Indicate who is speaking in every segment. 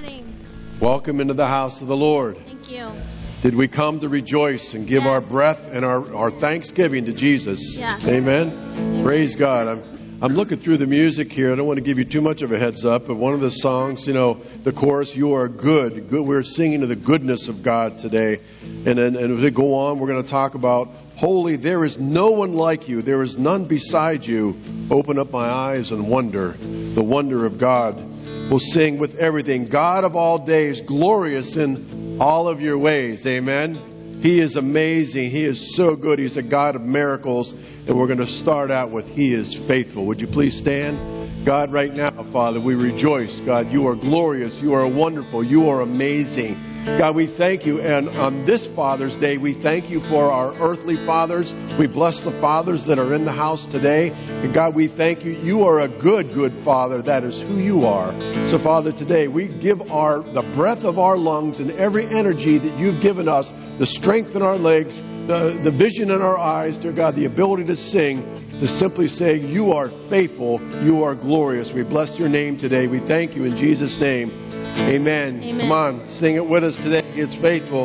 Speaker 1: morning.
Speaker 2: Welcome into the house of the Lord.
Speaker 1: Thank you.
Speaker 2: Did we come to rejoice and give
Speaker 1: Yes.
Speaker 2: our breath and our thanksgiving to Jesus?
Speaker 1: Yeah.
Speaker 2: Amen. Praise God. I'm looking through the music here. I don't want to give you too much of a heads up, but one of the songs, the chorus, "You are good." We're singing to the goodness of God today. And as we go on, we're going to talk about holy. There is no one like you. There is none beside you. Open up my eyes and wonder, the wonder of God. We'll sing with everything. God of all days, glorious in all of your ways. Amen. He is amazing. He is so good. He's a God of miracles. And we're going to start out with He is faithful. Would you please stand? God, right now, Father, we rejoice. God, you are glorious. You are wonderful. You are amazing. God, we thank you. And on this Father's Day, we thank you for our earthly fathers. We bless the fathers that are in the house today. And God, we thank you. You are a good, good Father. That is who you are. So, Father, today we give the breath of our lungs and every energy that you've given us, the strength in our legs, the vision in our eyes, dear God, the ability to sing, to simply say, you are faithful, you are glorious. We bless your name today. We thank you in Jesus' name. Amen.
Speaker 1: Amen.
Speaker 2: Come on, sing it with us today. It's faithful.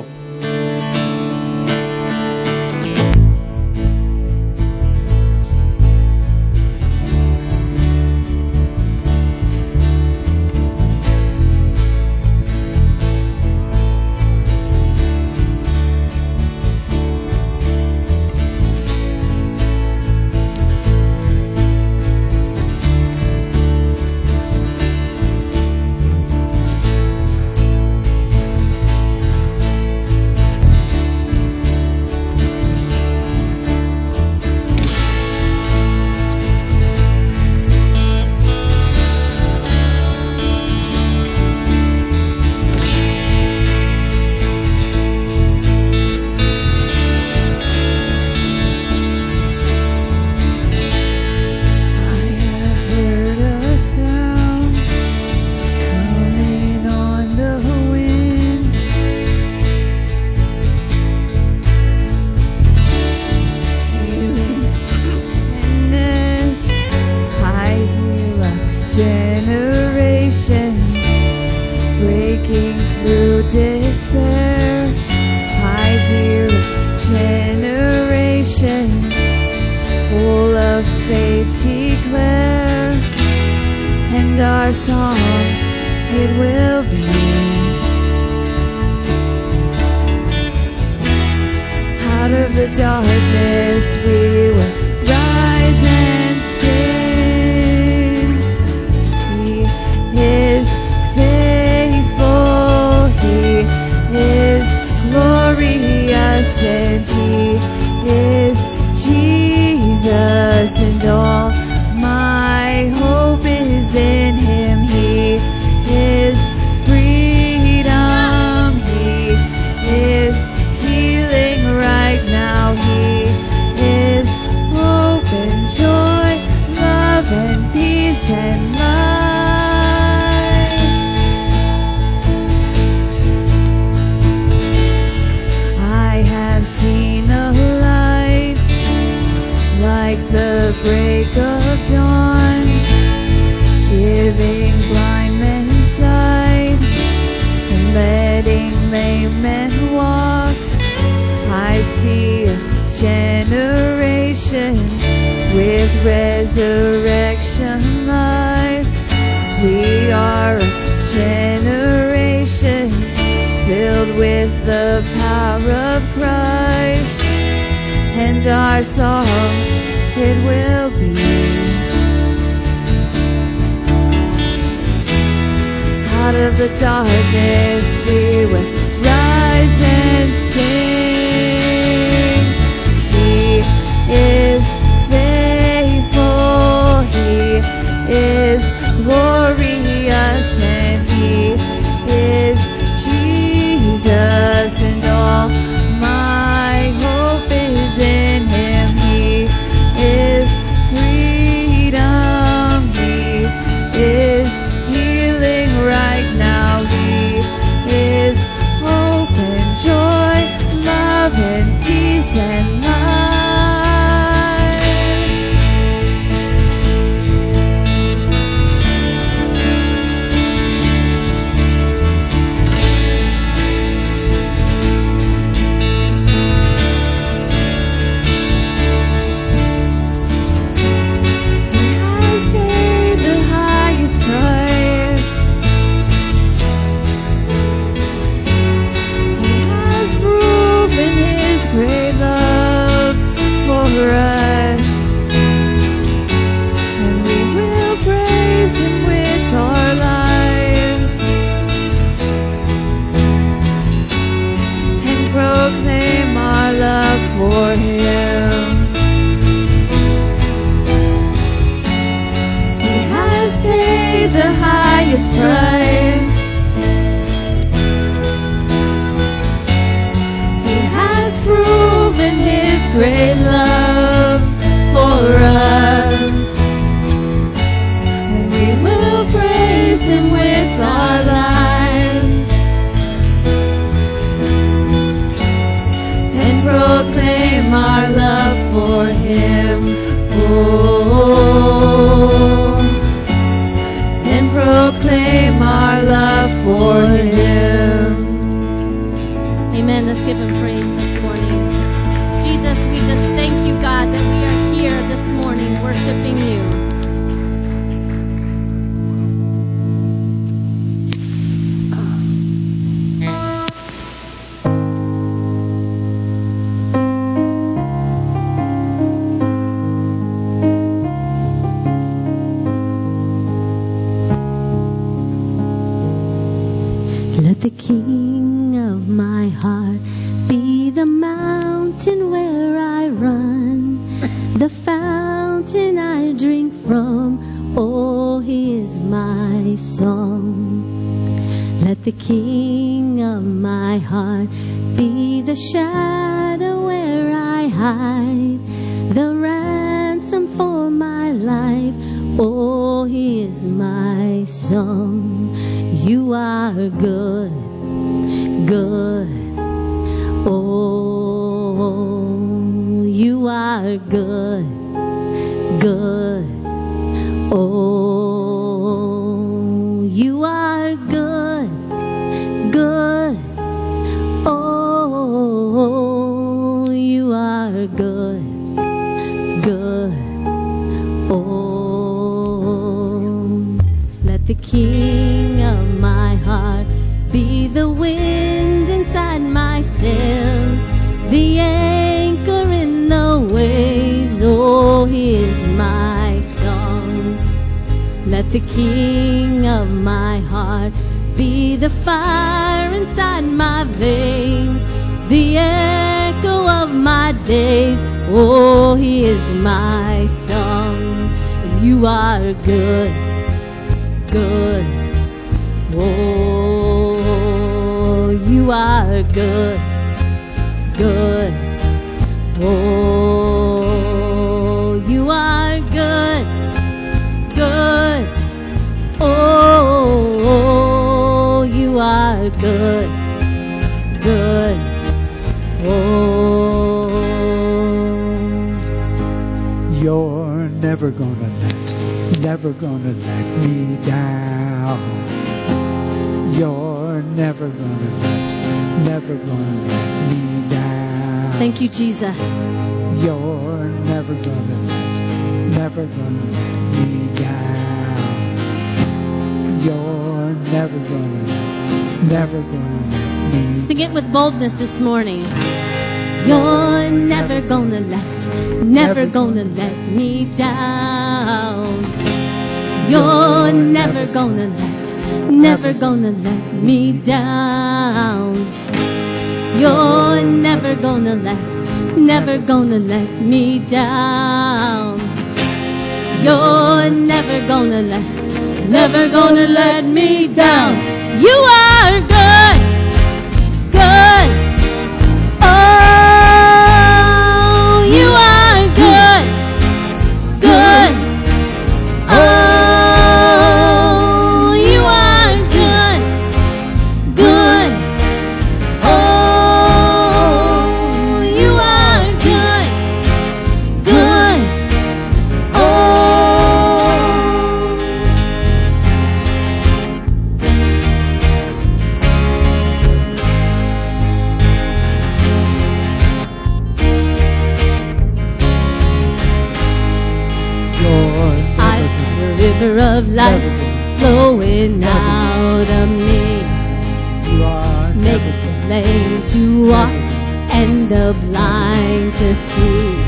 Speaker 3: Is healing right now. He is
Speaker 1: Let the King of my heart be the mountain where I run, the fountain I drink from. Oh, He is my song. Let the King of my heart be the shadow where I hide, the ransom for my life. Oh, He is my song. You are good, good. Oh, you are good, good. Oh, you are good, good. Oh, you are good, good. Oh, let the King of my heart be the wind inside my sails, the anchor in the waves. Oh, He is my song. Let the King of my heart be the fire inside my veins, the echo of my days. Oh, He is my song. You are good, good. Oh, you are good, good. Oh, you are good, good. Oh, you are good, good. Oh,
Speaker 3: you're never gonna let me down. You're never gonna let me down.
Speaker 1: thank you, Jesus.
Speaker 3: You're never gonna let me down. You're never gonna let me.
Speaker 1: Sing it with boldness this morning. You're never gonna let me down. You're never gonna let me down. You're never gonna let me down. You're never gonna let me down. You are good, good. Oh, you are good, good. Oh, you are good, good. Oh, you are good, good. River of life flowing out of me, makes the lame to walk and the blind to see,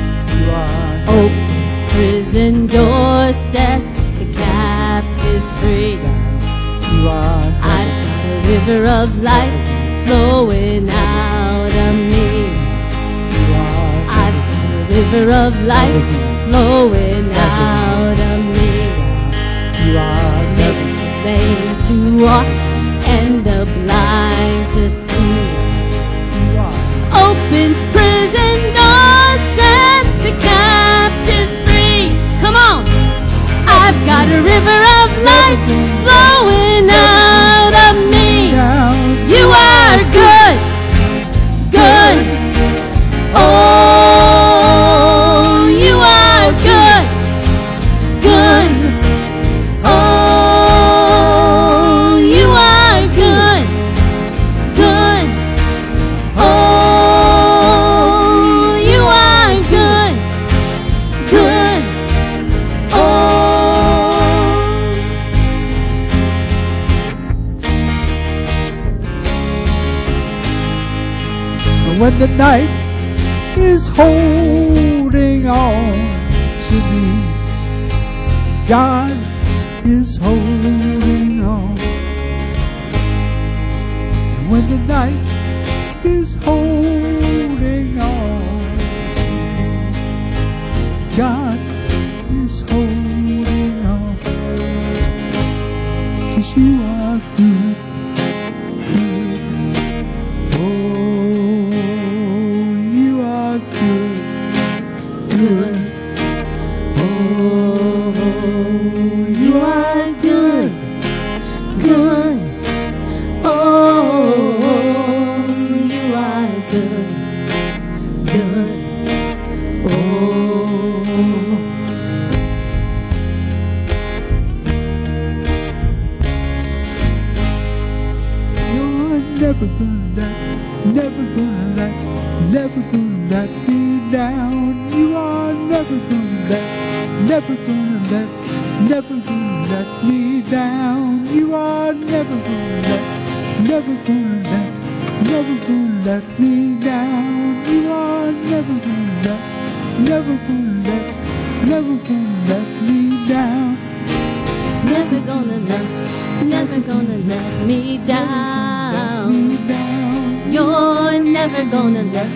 Speaker 1: opens prison doors, sets the captives free. I've got a river of life flowing out of me. I've got a river of life flowing out of me. Makes the lame to walk and the blind to see. Opens prison doors, sets the captives free. Come on! I've got a river of life flowing out of me. You are good, good. Oh, you are good, good. Oh, you are good, good. Oh, you are good, good.
Speaker 3: When the night is holding on to me, God is holding on. when the night is holding on to me. God is holding on, 'cause you are good, good. Oh, you are good, good. Oh, you are good, good.
Speaker 1: Oh, you are good, good. Oh,
Speaker 3: You're never gonna let me down. You are never gonna let me down. You are never gonna let me down. You are never gonna let me down.
Speaker 1: never gonna let me down. You're never gonna let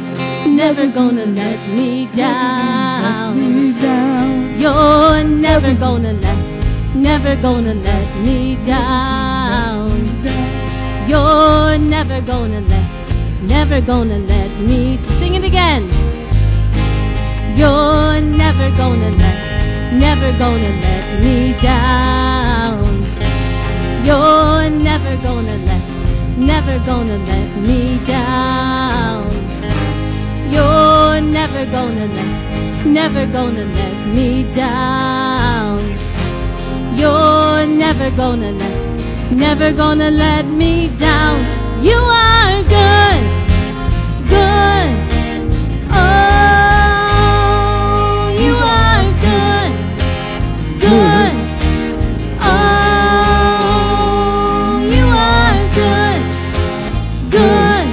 Speaker 1: me down. You're never gonna let me down. You're never gonna let me. Sing it again. You're never gonna let me down. You're never gonna let me down. You're never gonna let me down. You're never gonna let me down. You are good, good. Oh, you are good, good. Oh, you are good, good.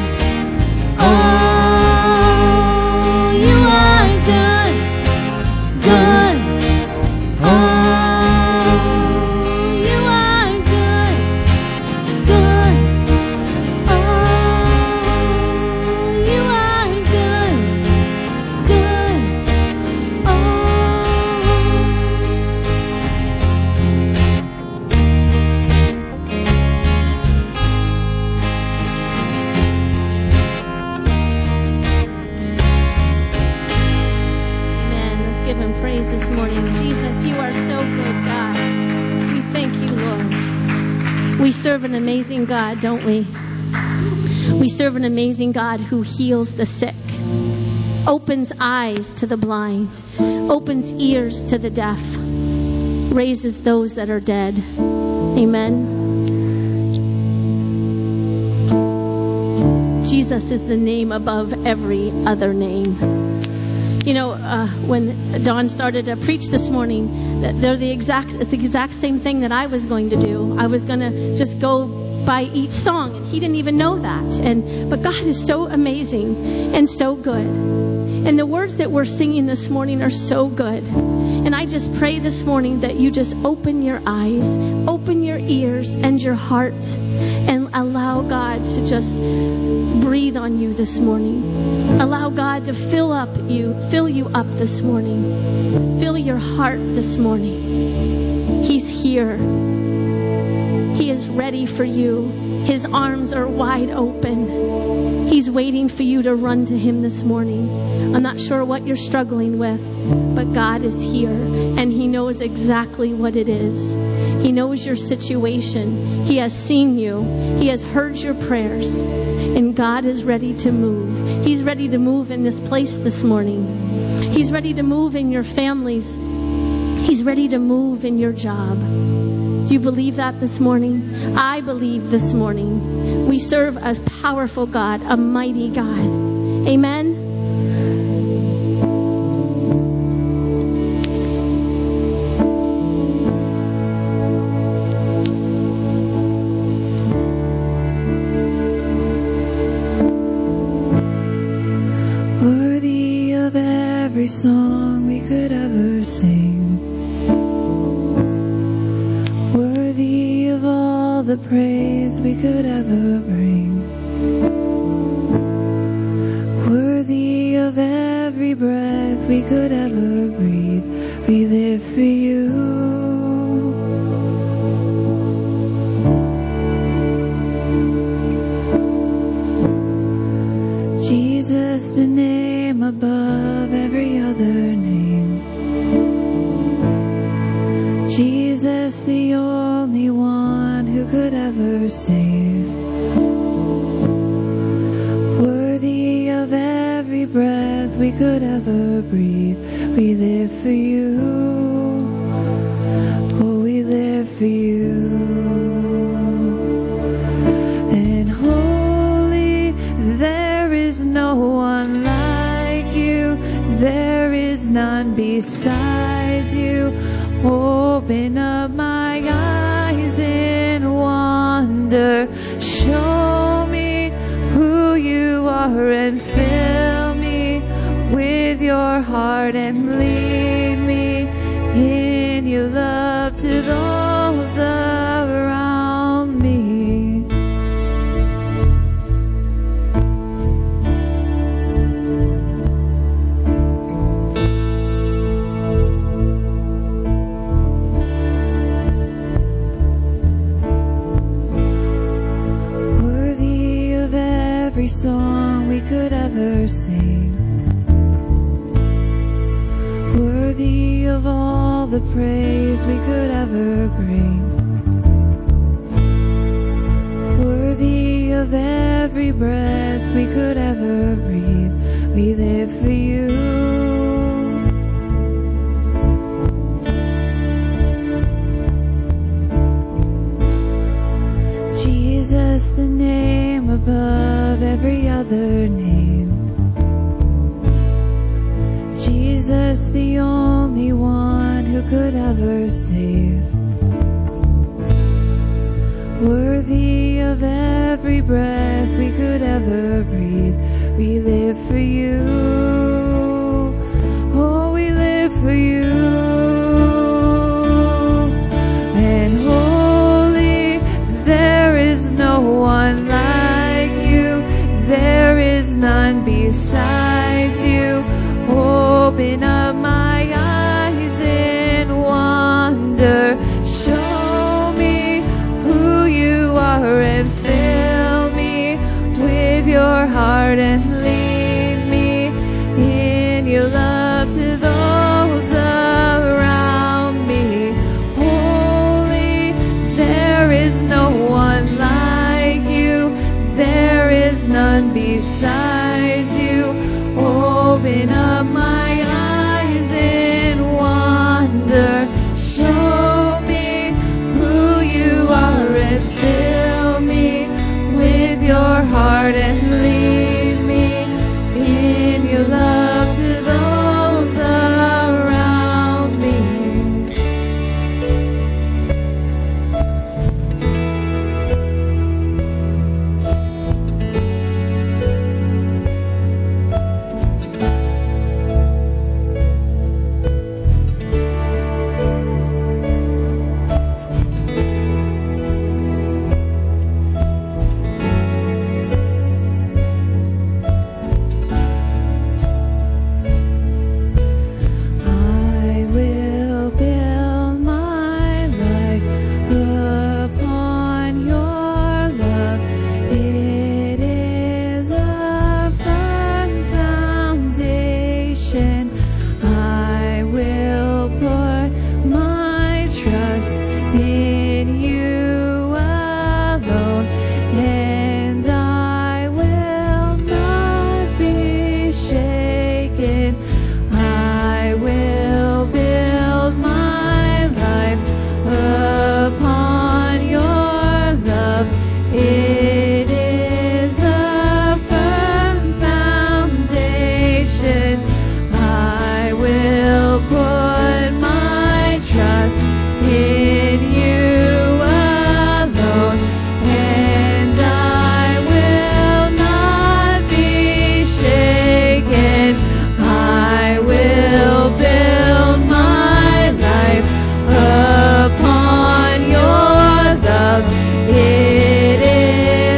Speaker 1: Oh, you are good, good. Oh, you are good, good. Oh, you are good, good. Oh. Amen. Let's give him praise this morning. Jesus, you are so good, God. We thank you, Lord. We serve an amazing God, don't we? We serve an amazing God who heals the sick, opens eyes to the blind, opens ears to the deaf, raises those that are dead. Amen. Jesus is the name above every other name. You know, when Dawn started to preach this morning, it's the exact same thing that I was going to do. I was going to just go by each song, and he didn't even know that. But God is so amazing and so good. And the words that we're singing this morning are so good. And I just pray this morning that you just open your eyes, open your ears and your heart, and allow God to just breathe on you this morning. Allow God to fill you up this morning. Fill your heart this morning. He's here. He is ready for you. His arms are wide open. He's waiting for you to run to him this morning. I'm not sure what you're struggling with, but God is here, and he knows exactly what it is. He knows your situation. He has seen you. He has heard your prayers, and God is ready to move. He's ready to move in this place this morning. He's ready to move in your families. He's ready to move in your job. Do you believe that this morning? I believe this morning. We serve a powerful God, a mighty God. Amen.
Speaker 4: Worthy of every song we could ever sing, worthy of all the praise we could ever bring. we could ever breathe. We live for you. Jesus, the name above every other name. Jesus, the only one who could ever save. Worthy of every breath we could ever breathe. We live for you. Oh, we live for you. And holy, there is no one like you. There is none beside you. Open up my eyes in wonder. Show me who you are and fill me with your heart and lead me in your love to those around me. Worthy of every song we could ever sing. Worthy of all the praise we could ever bring. Worthy of every breath we could ever breathe. We live for you. Jesus, the name above every other name. Jesus, the only one who could ever save. Worthy of every breath we could ever breathe. We live for you. Oh, we live for you. And holy, there is no one like you. There is none beside you. Open up my eyes in wonder. Show me who you are and fill me with your heart and lead me in your love to those around me. Holy, there is no one like you. There is none beside you. Open up my eyes in wonder. Show me who you are and fill me with your heart and lead me in your love to those around me. I will build my life upon your love. It is a firm foundation. I will put my trust in you alone, and I will not be shaken. I will build my life upon your love. It is a firm foundation. I will put my trust in you alone, and I will not be shaken. I will build my life upon your love. It is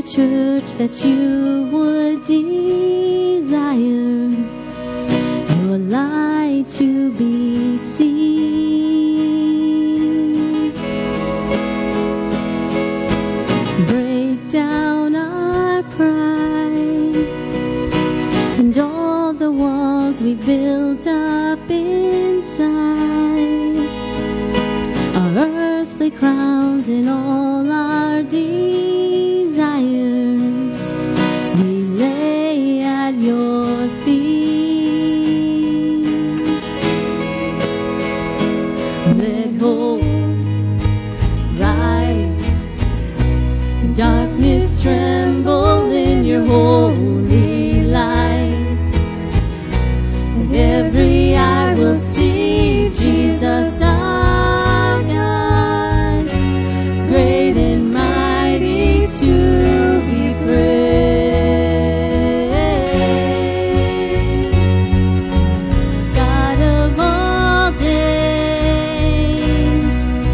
Speaker 1: church that you would desire, your light to be seen. Break down our pride and all the walls we built up inside, our earthly crowns and all our desires, we lay at your feet. Let hope rise, darkness tremble in your holy light, and every eye will see Jesus our God, great and mighty to be praised. God of all days,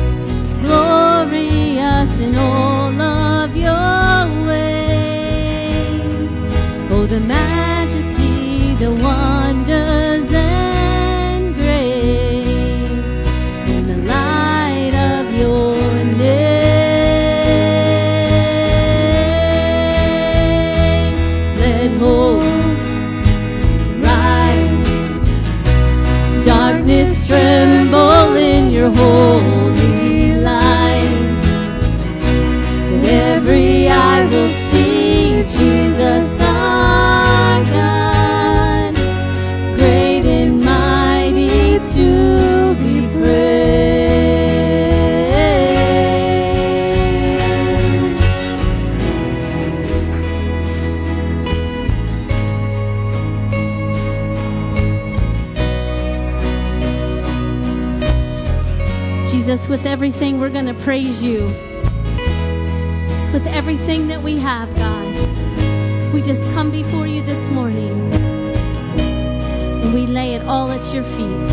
Speaker 1: glorious in all of your ways. Oh, the majesty, the wonders and grace in the light of your name. Let hope rise, darkness tremble in your holy light, and every eye will see Jesus our God, great and mighty to be praised. Jesus, with everything, we're going to praise you. With everything that we have, God, we just come before you this morning and we lay it all at your feet.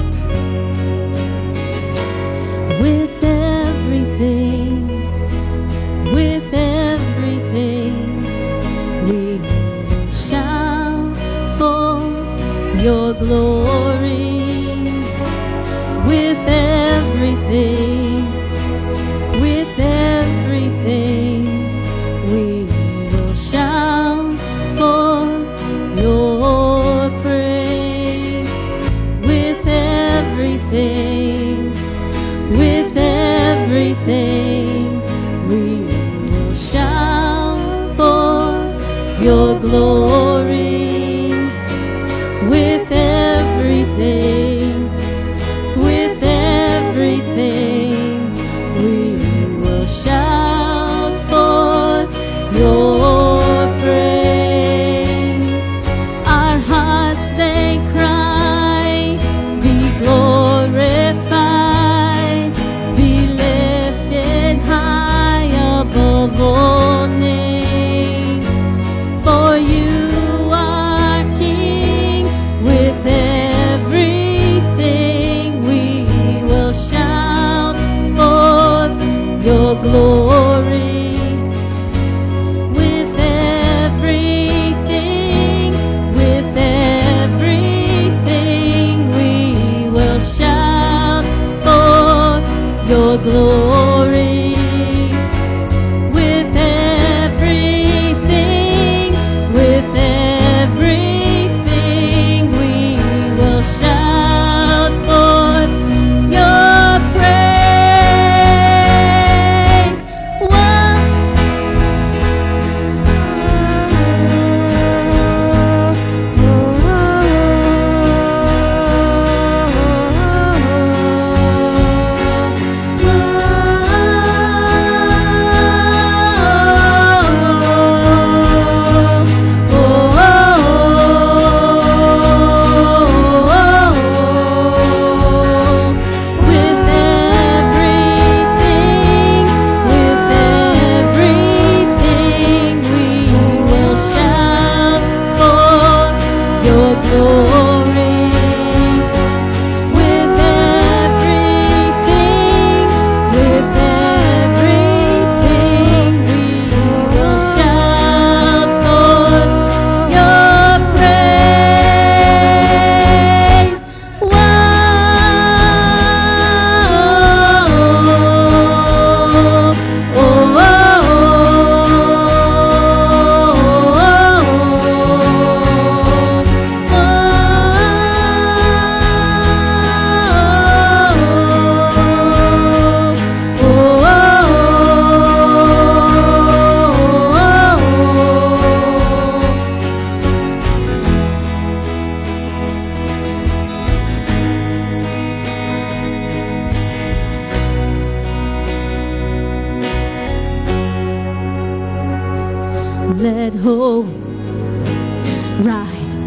Speaker 1: With everything, we shout for your glory. With everything, we will shout for your praise. With everything, we will shout for your glory. With everything, we will shout for your praise. Our hearts they cry, be glorified, be lifted high above all names. For you Let hope rise.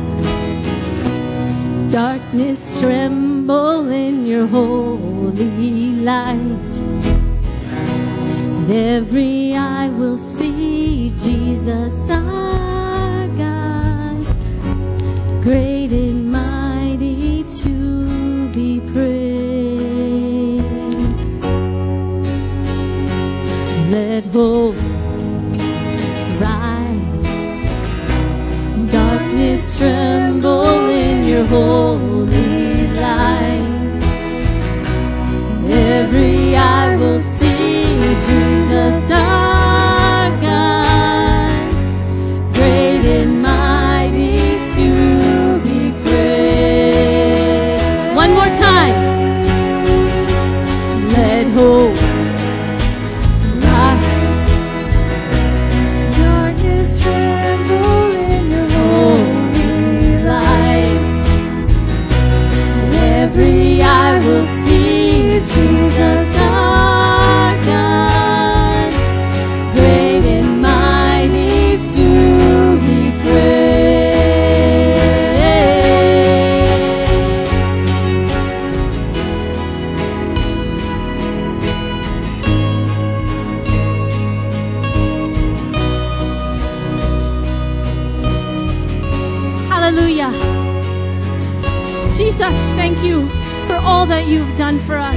Speaker 1: Darkness tremble in your holy light. And every eye will see Jesus our God, great and mighty to be praised. Let hope rise. Darkness tremble in your holy light. Every eye will see Jesus our God, great and mighty to be praised. One more time. Let hope rise. Darkness tremble in your holy light. Every eye will see Jesus our God, great and mighty to be praised. Hallelujah. Jesus, thank you for all that you've done for us.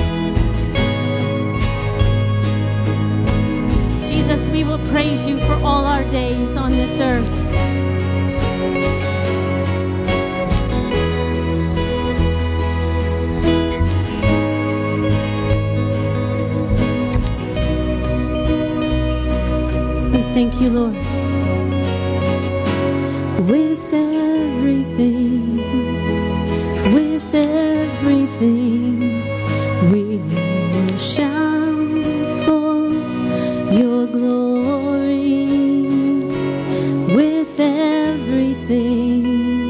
Speaker 1: Jesus, we will praise you for all our days on this earth. We thank you, Lord. With everything, we will shout for your glory. With everything,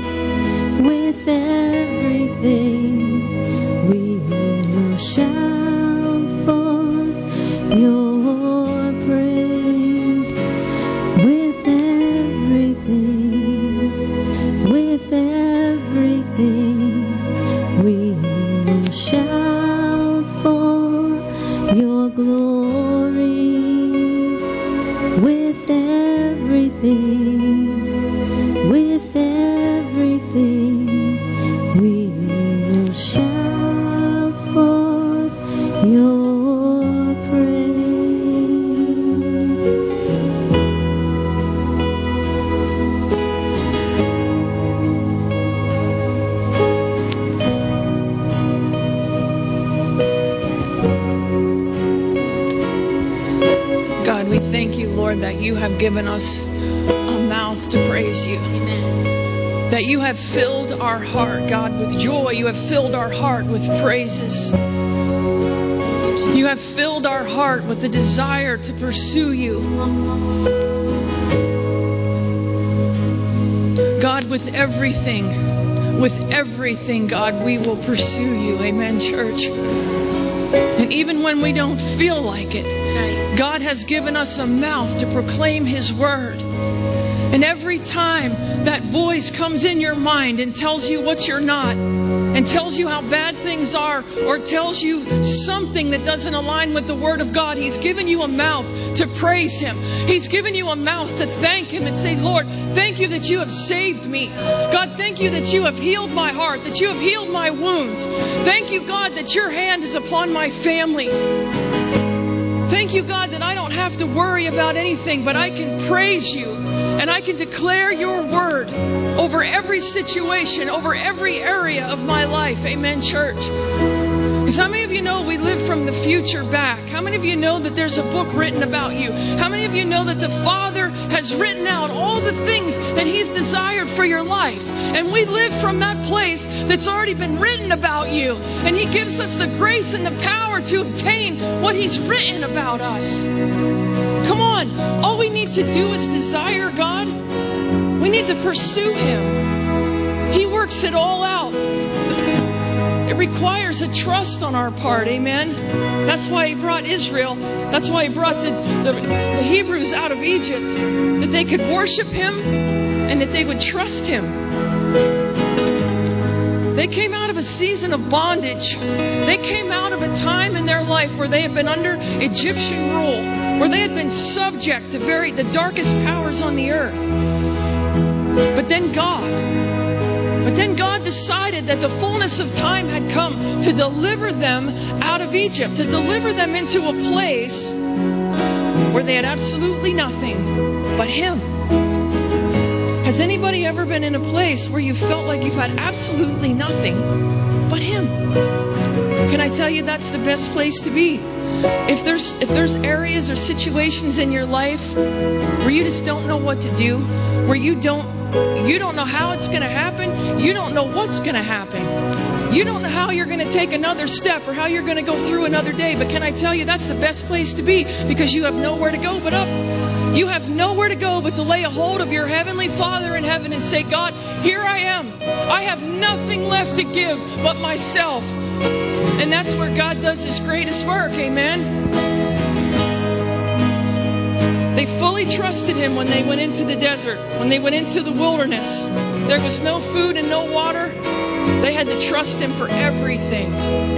Speaker 1: we will shout for your praise. With everything, we will shout for your glory. With everything, we will shout for your praise.
Speaker 5: God, we thank you, Lord, that you have given us a mouth to praise you.
Speaker 1: Amen.
Speaker 5: That you have filled our heart, God, with joy. You have filled our heart with praises. You have filled our heart with the desire to pursue you. God, with everything, God, we will pursue you. Amen, church. And even when we don't feel like it, God has given us a mouth to proclaim His word. And every time that voice comes in your mind and tells you what you're not, and tells you how bad things are, or tells you something that doesn't align with the Word of God, He's given you a mouth to praise Him. He's given you a mouth to thank Him and say, Lord, thank you that you have saved me. God, thank you that you have healed my heart, that you have healed my wounds. Thank you, God, that your hand is upon my family. Thank you, God, that I don't have to worry about anything, but I can praise you and I can declare your word over every situation, over every area of my life. Amen, church. Because how many of you know we live from the future back? How many of you know that there's a book written about you? How many of you know that the Father has written out all the things that He's desired for your life? And we live from that place that's already been written about you. And He gives us the grace and the power to obtain what He's written about us. Come on. All we need to do is desire God. We need to pursue Him. He works it all out. It requires a trust on our part. Amen. That's why He brought Israel. That's why He brought the Hebrews out of Egypt. That they could worship Him and that they would trust Him. They came out of a season of bondage. They came out of a time in their life where they had been under Egyptian rule, where they had been subject to the darkest powers on the earth. But then God decided that the fullness of time had come to deliver them out of Egypt, to deliver them into a place where they had absolutely nothing but Him. Has anybody ever been in a place where you felt like you've had absolutely nothing but Him? Can I tell you that's the best place to be? If there's areas or situations in your life where you just don't know what to do, where you don't know how it's going to happen, you don't know what's going to happen, you don't know how you're going to take another step or how you're going to go through another day, but can I tell you that's the best place to be, because you have nowhere to go but up. You have nowhere to go but to lay a hold of your Heavenly Father in heaven and say, God, here I am. I have nothing left to give but myself. And that's where God does His greatest work. Amen. They fully trusted Him when they went into the desert, when they went into the wilderness. There was no food and no water. They had to trust Him for everything.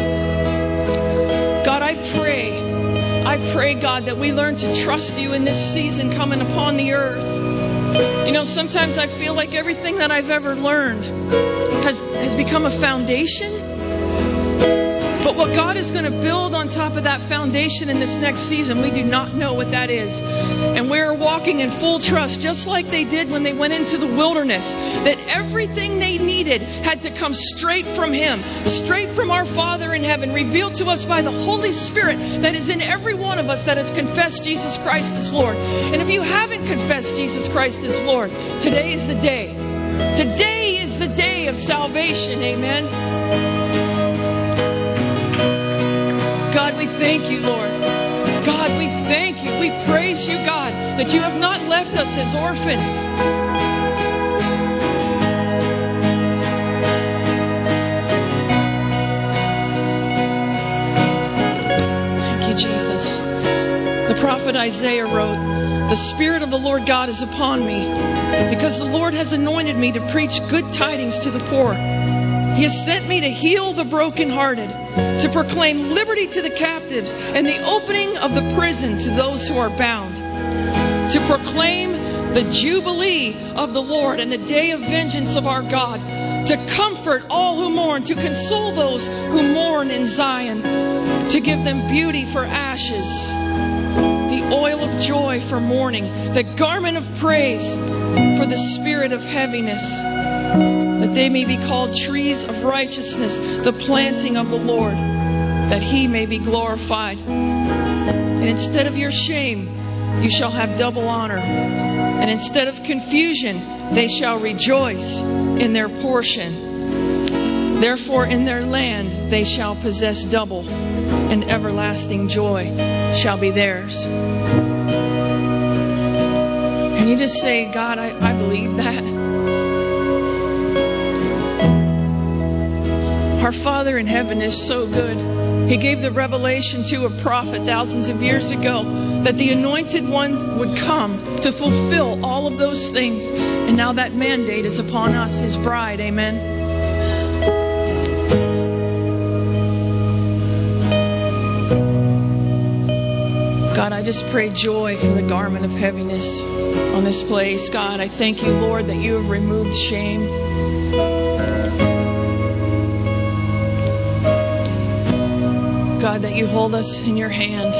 Speaker 5: God, I pray, God, that we learn to trust You in this season coming upon the earth. You know, sometimes I feel like everything that I've ever learned has become a foundation. But what God is going to build on top of that foundation in this next season, we do not know what that is. And we're walking in full trust, just like they did when they went into the wilderness, that everything they needed had to come straight from Him, straight from our Father in heaven, revealed to us by the Holy Spirit that is in every one of us that has confessed Jesus Christ as Lord. And if you haven't confessed Jesus Christ as Lord, today is the day. Today is the day of salvation. Amen. God, we thank You, Lord. God, we thank You. We praise You, God, that You have not left us as orphans. Thank You, Jesus. The prophet Isaiah wrote, "The Spirit of the Lord God is upon me, because the Lord has anointed me to preach good tidings to the poor. He has sent me to heal the brokenhearted, to proclaim liberty to the captives and the opening of the prison to those who are bound, to proclaim the jubilee of the Lord and the day of vengeance of our God, to comfort all who mourn, to console those who mourn in Zion, to give them beauty for ashes, the oil of joy for mourning, the garment of praise for the spirit of heaviness, that they may be called trees of righteousness, the planting of the Lord, that He may be glorified. And instead of your shame, you shall have double honor. And instead of confusion, they shall rejoice in their portion. Therefore, in their land they shall possess double, and everlasting joy shall be theirs." Can you just say, God, I believe that? Our Father in heaven is so good. He gave the revelation to a prophet thousands of years ago that the Anointed One would come to fulfill all of those things. And now that mandate is upon us, His bride. Amen. God, I just pray joy for the garment of heaviness on this place. God, I thank You, Lord, that You have removed shame. God, that You hold us in Your hand.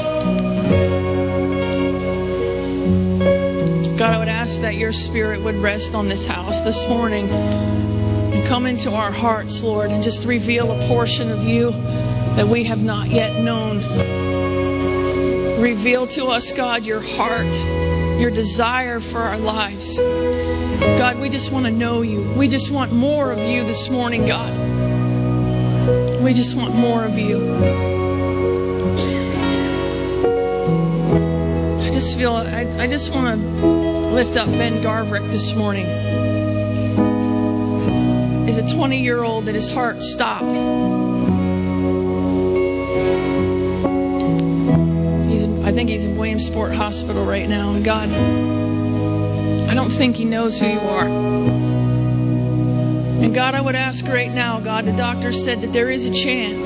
Speaker 5: God, I would ask that Your Spirit would rest on this house this morning and come into our hearts, Lord, and just reveal a portion of You that we have not yet known. Reveal to us, God, Your heart, Your desire for our lives. God, we just want to know You. We just want more of You this morning, God. We just want more of You. I just want to lift up Ben Garvrick this morning. He's a 20-year-old that his heart stopped Williamsport Hospital right now. And God, I don't think He knows who you are. And God, I would ask right now, God, the doctor said that there is a chance.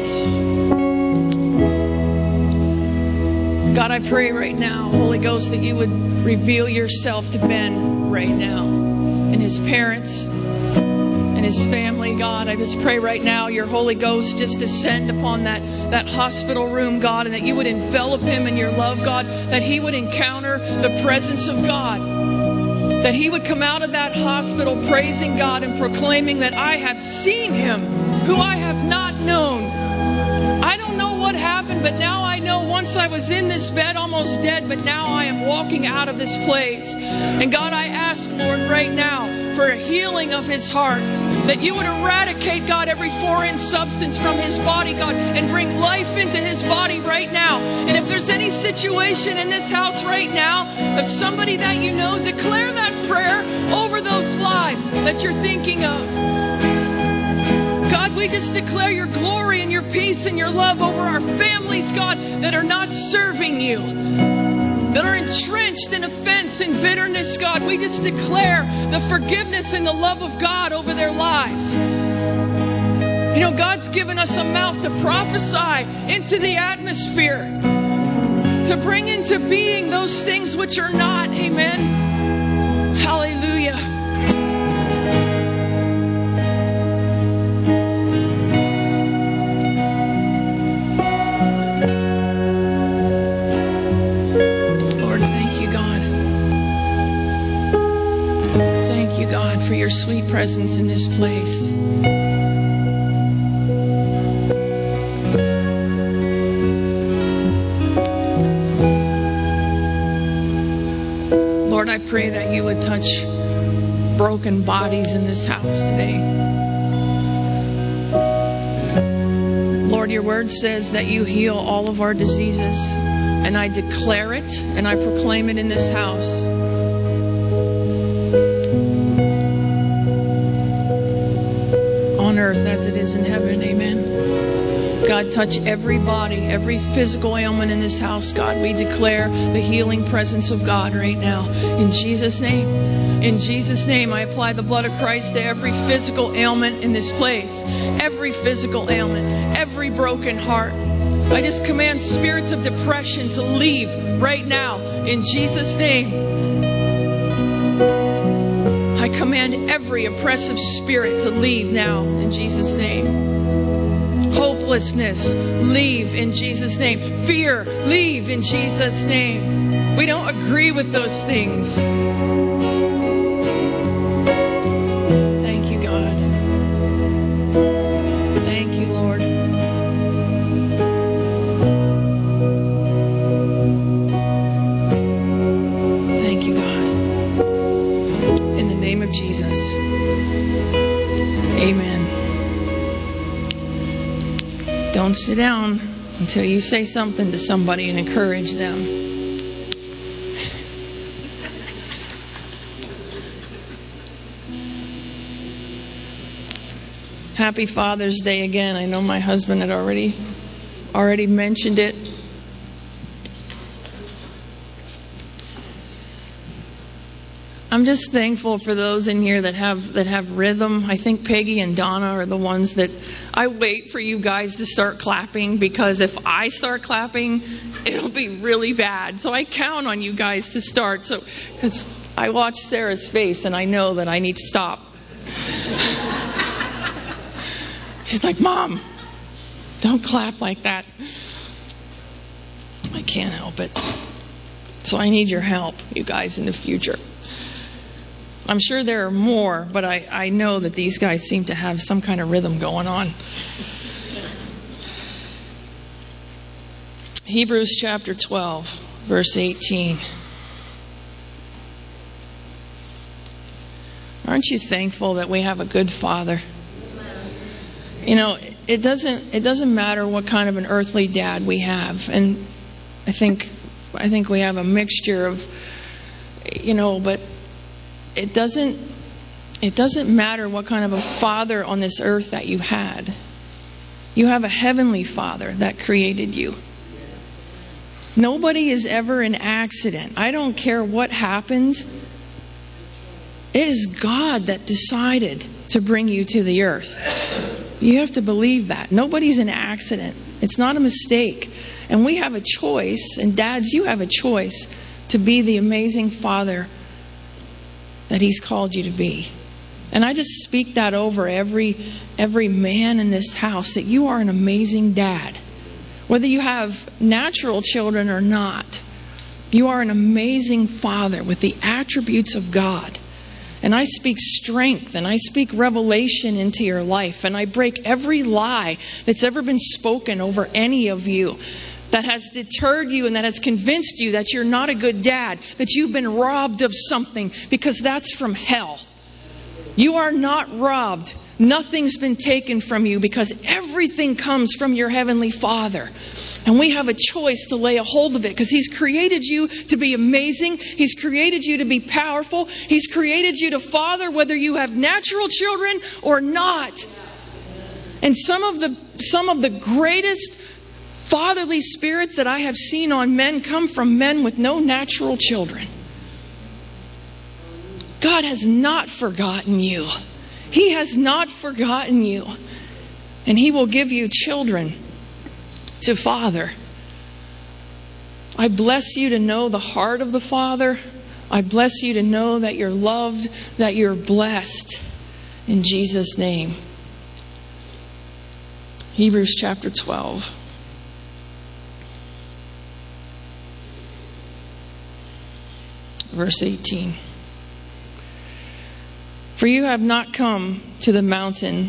Speaker 5: God, I pray right now, Holy Ghost, that you would reveal yourself to Ben right now and his parents and his family. God, I just pray right now your Holy Ghost just descend upon that hospital room, God, and that you would envelop him in your love, God, that he would encounter the presence of God, that he would come out of that hospital praising God and proclaiming that I have seen him who I have not known. I don't know what happened, but now I know once I was in this bed almost dead, but now I am walking out of this place. And God, I ask, Lord, right now for a healing of his heart, that you would eradicate, God, every foreign substance from his body, God, and bring life into his body right now. And if there's any situation in this house right now of somebody that you know, declare that prayer over those lives that you're thinking of. God, we just declare your glory and your peace and your love over our families, God, that are not serving you, that are entrenched in offense and bitterness, God. We just declare the forgiveness and the love of God over their lives. You know, God's given us a mouth to prophesy into the atmosphere, to bring into being those things which are not. Amen. Hallelujah. For your sweet presence in this place. Lord, I pray that you would touch broken bodies in this house today. Lord, your word says that you heal all of our diseases, and I declare it and I proclaim it in this house. On earth as it is in heaven. Amen. God, touch every body, every physical ailment in this house. God, we declare the healing presence of God right now. In Jesus' name. In Jesus' name, I apply the blood of Christ to every physical ailment in this place. Every physical ailment. Every broken heart. I just command spirits of depression to leave right now. In Jesus' name. I command every oppressive spirit to leave now in Jesus' name. Hopelessness, leave in Jesus' name. Fear, leave in Jesus' name. We don't agree with those things. Thank you, God. Thank you, Lord. Thank you, God. In the name of Jesus. Amen. Don't sit down until you say something to somebody and encourage them. Happy Father's Day again. I know my husband had already mentioned it. I'm just thankful for those in here that have rhythm. I think Peggy and Donna are the ones that I wait for you guys to start clapping, because if I start clapping, it'll be really bad. So I count on you guys to start. So, because I watch Sarah's face and I know that I need to stop. She's like, Mom, don't clap like that. I can't help it. So I need your help, you guys, in the future. I'm sure there are more, but I know that these guys seem to have some kind of rhythm going on. Hebrews chapter 12, verse 18. Aren't you thankful that we have a good Father? You know, it doesn't matter what kind of an earthly dad we have, and I think we have a mixture of, but it doesn't matter what kind of a father on this earth that you had. You have a heavenly Father that created you. Nobody is ever an accident. I don't care what happened. It is God that decided to bring you to the earth. You have to believe that. Nobody's an accident. It's not a mistake. And we have a choice, and dads, you have a choice to be the amazing father that He's called you to be. And I just speak that over every man in this house, that you are an amazing dad. Whether you have natural children or not, you are an amazing father with the attributes of God. And I speak strength and I speak revelation into your life. And I break every lie that's ever been spoken over any of you that has deterred you and that has convinced you that you're not a good dad, that you've been robbed of something, because that's from hell. You are not robbed. Nothing's been taken from you, because everything comes from your Heavenly Father. And we have a choice to lay a hold of it, because He's created you to be amazing. He's created you to be powerful. He's created you to father, whether you have natural children or not. And some of the greatest fatherly spirits that I have seen on men come from men with no natural children. God has not forgotten you. He has not forgotten you. And He will give you children to father. I bless you to know the heart of the Father. I bless you to know that you're loved, that you're blessed. In Jesus' name. Hebrews chapter 12. Verse 18. For you have not come to the mountain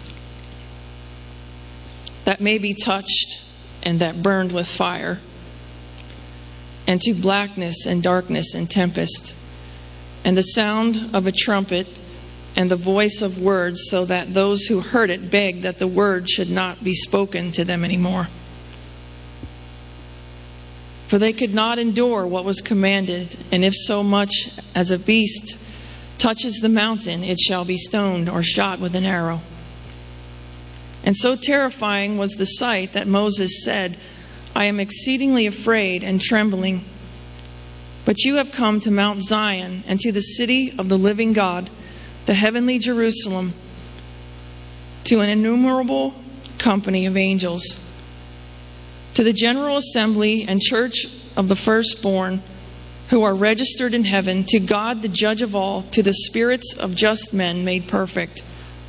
Speaker 5: that may be touched and that burned with fire, and to blackness and darkness and tempest, and the sound of a trumpet and the voice of words, so that those who heard it begged that the word should not be spoken to them anymore. For they could not endure what was commanded, and if so much as a beast touches the mountain, it shall be stoned or shot with an arrow. And so terrifying was the sight that Moses said, I am exceedingly afraid and trembling. But you have come to Mount Zion and to the city of the living God, the heavenly Jerusalem, to an innumerable company of angels, to the general assembly and church of the firstborn who are registered in heaven, to God the judge of all, to the spirits of just men made perfect,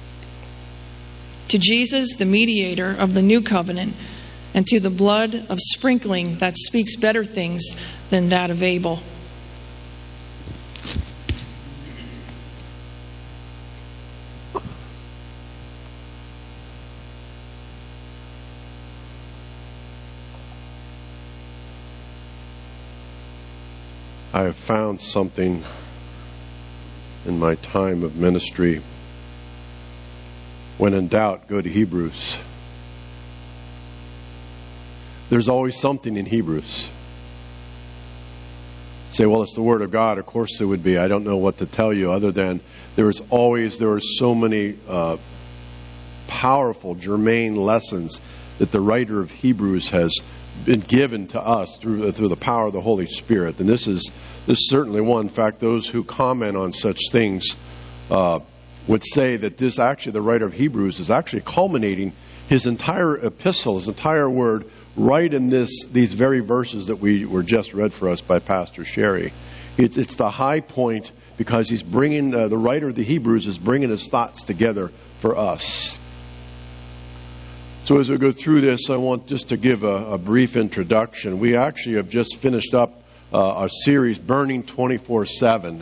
Speaker 5: to Jesus the mediator of the new covenant, and to the blood of sprinkling that speaks better things than that of Abel.
Speaker 2: I have found something in my time of ministry. When in doubt, go to Hebrews. There's always something in Hebrews. Say, well, it's the Word of God. Of course there would be. I don't know what to tell you other than there are so many powerful, germane lessons that the writer of Hebrews has been given to us through the power of the Holy Spirit. And this is certainly one. In fact, those who comment on such things would say that the writer of Hebrews is actually culminating his entire epistle, his entire word, right in these very verses that were just read for us by Pastor Sherry. It's the high point, because he's bringing the writer of the Hebrews is bringing his thoughts together for us. So as we go through this, I want just to give a brief introduction. We actually have just finished up our series, Burning 24/7,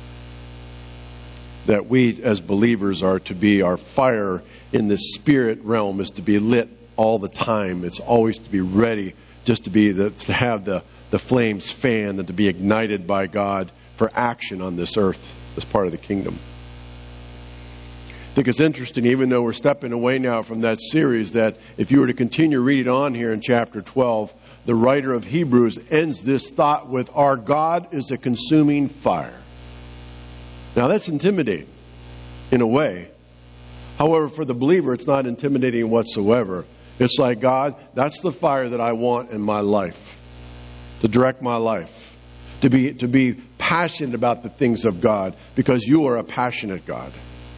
Speaker 2: that we as believers are to be, our fire in the spirit realm is to be lit all the time. It's always to be ready, just to have the flames fanned and to be ignited by God for action on this earth as part of the kingdom. I think it's interesting, even though we're stepping away now from that series, that if you were to continue reading on here in chapter 12, the writer of Hebrews ends this thought with, our God is a consuming fire. Now that's intimidating in a way. However, for the believer, it's not intimidating whatsoever. It's like, God, that's the fire that I want in my life. to direct my life, to be passionate about the things of God, because you are a passionate God.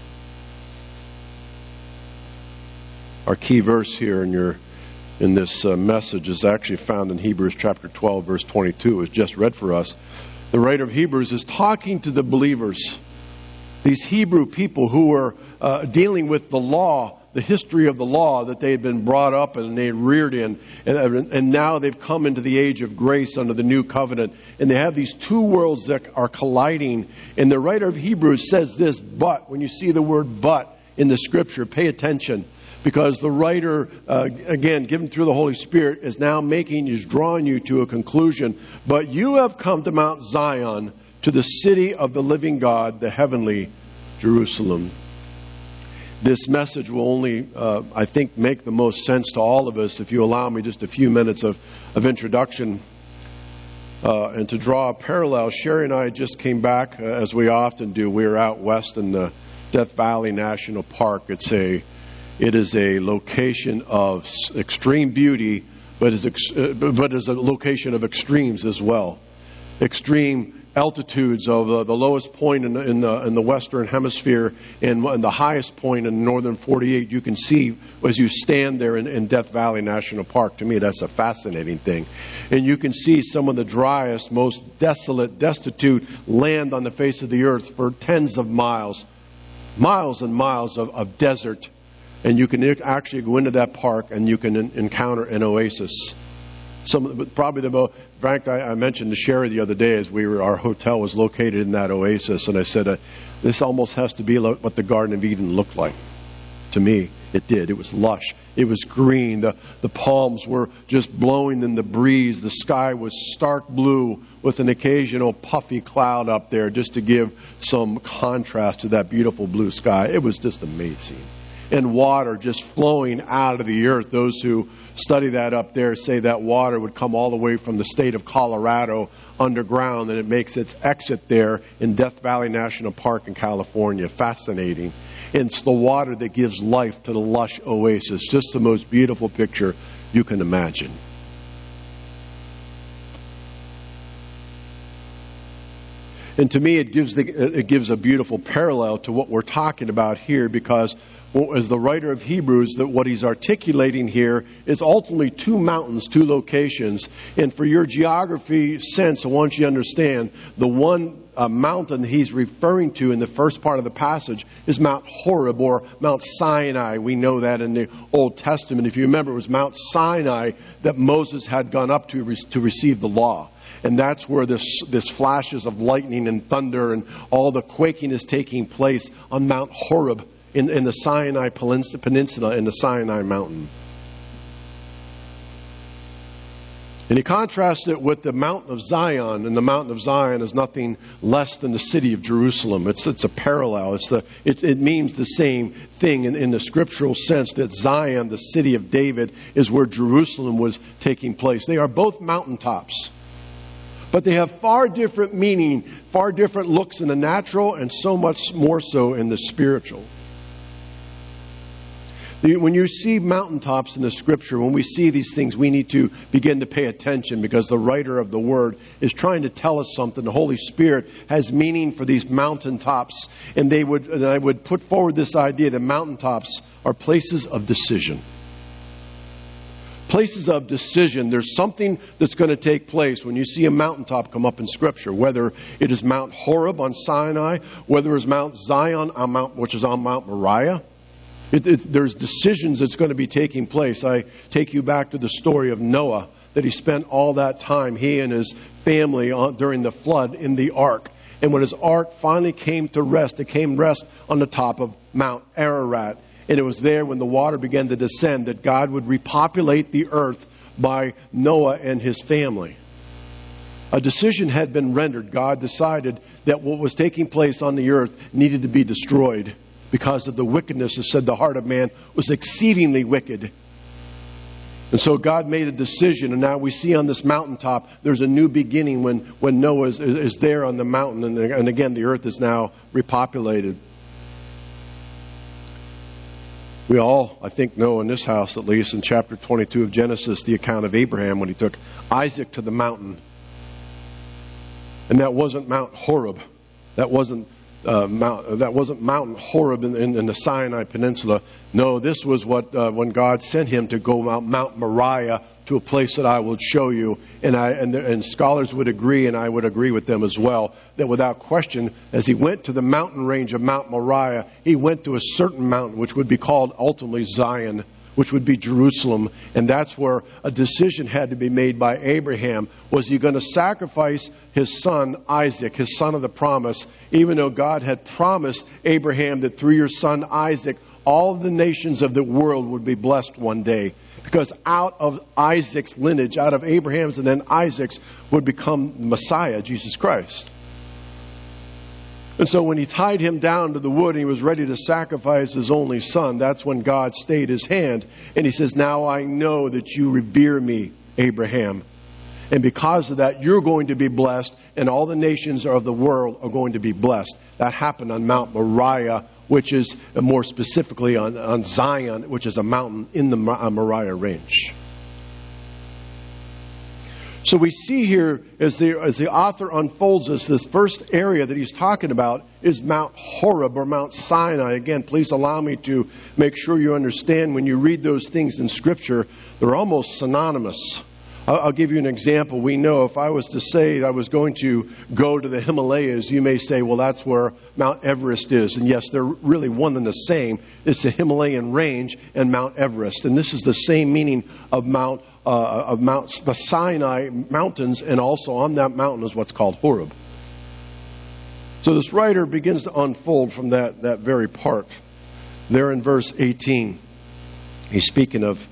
Speaker 2: Our key verse here in this message is actually found in Hebrews chapter 12, verse 22. It was just read for us. The writer of Hebrews is talking to the believers, these Hebrew people who were dealing with the law, the history of the law that they had been brought up and they had reared in. And now they've come into the age of grace under the new covenant. And they have these two worlds that are colliding. And the writer of Hebrews says this, but, when you see the word but in the scripture, pay attention. Because the writer, again, given through the Holy Spirit, is drawing you to a conclusion. But you have come to Mount Zion, to the city of the living God, the heavenly Jerusalem. This message will only, I think, make the most sense to all of us if you allow me just a few minutes of introduction. And to draw a parallel, Sherry and I just came back, as we often do. We were out west in the Death Valley National Park. It is a location of extreme beauty, but is a location of extremes as well. Extreme altitudes of the lowest point in the Western Hemisphere and the highest point in the Northern 48 you can see as you stand there in Death Valley National Park. To me, that's a fascinating thing. And you can see some of the driest, most desolate, destitute land on the face of the earth for tens of miles and miles of desert. And you can actually go into that park and you can encounter an oasis. In fact, I mentioned to Sherry the other day as our hotel was located in that oasis, and I said, this almost has to be what the Garden of Eden looked like. To me, it did. It was lush. It was green. The palms were just blowing in the breeze. The sky was stark blue with an occasional puffy cloud up there just to give some contrast to that beautiful blue sky. It was just amazing. And water just flowing out of the earth. Those who study that up there say that water would come all the way from the state of Colorado underground, and it makes its exit there in Death Valley National Park in California. Fascinating. And it's the water that gives life to the lush oasis. Just the most beautiful picture you can imagine. And to me, it gives a beautiful parallel to what we're talking about here, because as the writer of Hebrews, that what he's articulating here is ultimately two mountains, two locations. And for your geography sense, I want you to understand the one mountain he's referring to in the first part of the passage is Mount Horeb, or Mount Sinai. We know that in the Old Testament. If you remember, it was Mount Sinai that Moses had gone up to receive the law. And that's where this flashes of lightning and thunder and all the quaking is taking place on Mount Horeb in the Sinai Peninsula, in the Sinai Mountain. And he contrasts it with the Mountain of Zion, and the Mountain of Zion is nothing less than the city of Jerusalem. It's a parallel. It means the same thing in the scriptural sense, that Zion, the city of David, is where Jerusalem was taking place. They are both mountaintops. But they have far different meaning, far different looks in the natural, and so much more so in the spiritual. When you see mountaintops in the Scripture, when we see these things, we need to begin to pay attention, because the writer of the Word is trying to tell us something. The Holy Spirit has meaning for these mountaintops. And I would put forward this idea that mountaintops are places of decision. Places of decision. There's something that's going to take place when you see a mountaintop come up in Scripture, whether it is Mount Horeb on Sinai, whether it's Mount Zion, which is on Mount Moriah. There's decisions that's going to be taking place. I take you back to the story of Noah, that he spent all that time, he and his family, during the flood in the ark. And when his ark finally came to rest, it came rest on the top of Mount Ararat. And it was there, when the water began to descend, that God would repopulate the earth by Noah and his family. A decision had been rendered. God decided that what was taking place on the earth needed to be destroyed, because of the wickedness. It said the heart of man was exceedingly wicked. And so God made a decision, and now we see on this mountaintop there's a new beginning when Noah is there on the mountain, and again the earth is now repopulated. We all, I think, know in this house, at least in chapter 22 of Genesis, the account of Abraham when he took Isaac to the mountain And that wasn't Mount Horeb. That wasn't Mount Horeb in the Sinai Peninsula. No, this was when God sent him to go Mount Moriah, to a place that I will show you. And scholars would agree, and I would agree with them as well, that without question, as he went to the mountain range of Mount Moriah, he went to a certain mountain which would be called ultimately Zion, which would be Jerusalem. And that's where a decision had to be made by Abraham. Was he going to sacrifice his son Isaac, his son of the promise, even though God had promised Abraham that through your son Isaac, all the nations of the world would be blessed one day? Because out of Isaac's lineage, out of Abraham's and then Isaac's, would become Messiah, Jesus Christ. And so when he tied him down to the wood and he was ready to sacrifice his only son, that's when God stayed his hand. And he says, now I know that you revere me, Abraham. And because of that, you're going to be blessed, and all the nations of the world are going to be blessed. That happened on Mount Moriah, which is more specifically on Zion, which is a mountain in the Moriah range. So we see here, as the author unfolds this first area that he's talking about is Mount Horeb or Mount Sinai. Again, please allow me to make sure you understand when you read those things in Scripture, they're almost synonymous. I'll give you an example. We know if I was to say I was going to go to the Himalayas, you may say, well, that's where Mount Everest is. And yes, they're really one and the same. It's the Himalayan range and Mount Everest. And this is the same meaning of the Sinai mountains, and also on that mountain is what's called Horeb. So this writer begins to unfold from that very part. There in verse 18, he's speaking of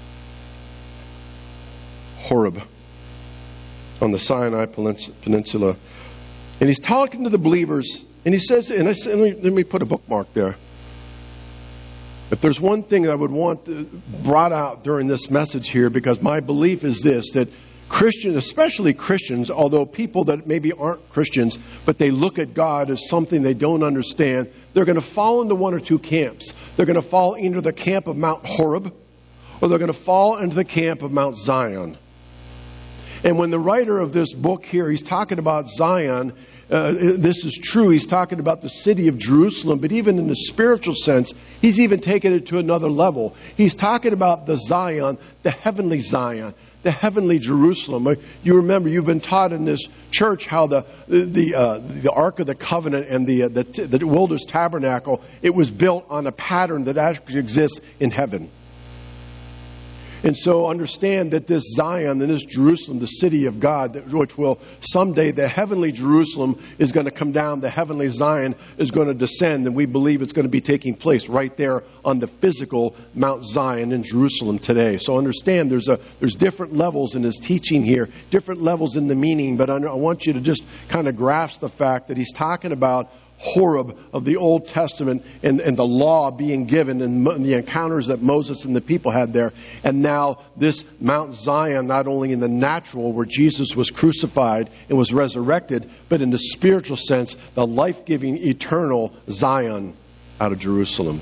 Speaker 2: Horeb on the Sinai Peninsula. And he's talking to the believers, and he says, let me put a bookmark there. If there's one thing I would want brought out during this message here, because my belief is this, that Christians, especially Christians, although people that maybe aren't Christians, but they look at God as something they don't understand, they're going to fall into one or two camps. They're going to fall into the camp of Mount Horeb, or they're going to fall into the camp of Mount Zion. And when the writer of this book here, he's talking about Zion, this is true. He's talking about the city of Jerusalem, but even in the spiritual sense, he's even taken it to another level. He's talking about the Zion, the heavenly Jerusalem. You remember, you've been taught in this church how the Ark of the Covenant and the Wilderness Tabernacle, it was built on a pattern that actually exists in heaven. And so understand that this Zion and this Jerusalem, the city of God, which will someday, the heavenly Jerusalem is going to come down, the heavenly Zion is going to descend, and we believe it's going to be taking place right there on the physical Mount Zion in Jerusalem today. So understand there's different levels in his teaching here, different levels in the meaning, but I want you to just kind of grasp the fact that he's talking about Horeb of the Old Testament and the law being given and the encounters that Moses and the people had there. And now this Mount Zion, not only in the natural where Jesus was crucified and was resurrected, but in the spiritual sense, the life-giving eternal Zion out of Jerusalem.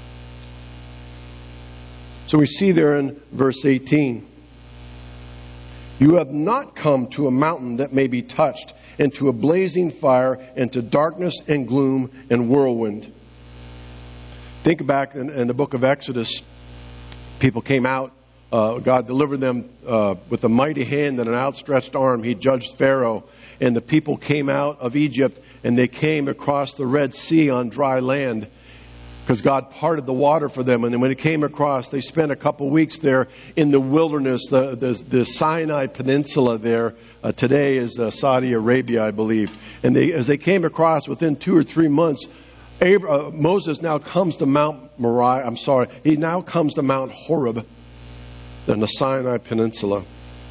Speaker 2: So we see there in verse 18, you have not come to a mountain that may be touched, and to a blazing fire, and to darkness and gloom and whirlwind. Think back in the book of Exodus. People came out. God delivered them with a mighty hand and an outstretched arm. He judged Pharaoh. And the people came out of Egypt, and they came across the Red Sea on dry land, because God parted the water for them. And then when it came across, they spent a couple weeks there in the wilderness, the Sinai Peninsula there. Today is Saudi Arabia, I believe. And as they came across, within 2 or 3 months, Moses now comes to Mount Moriah. He now comes to Mount Horeb in the Sinai Peninsula.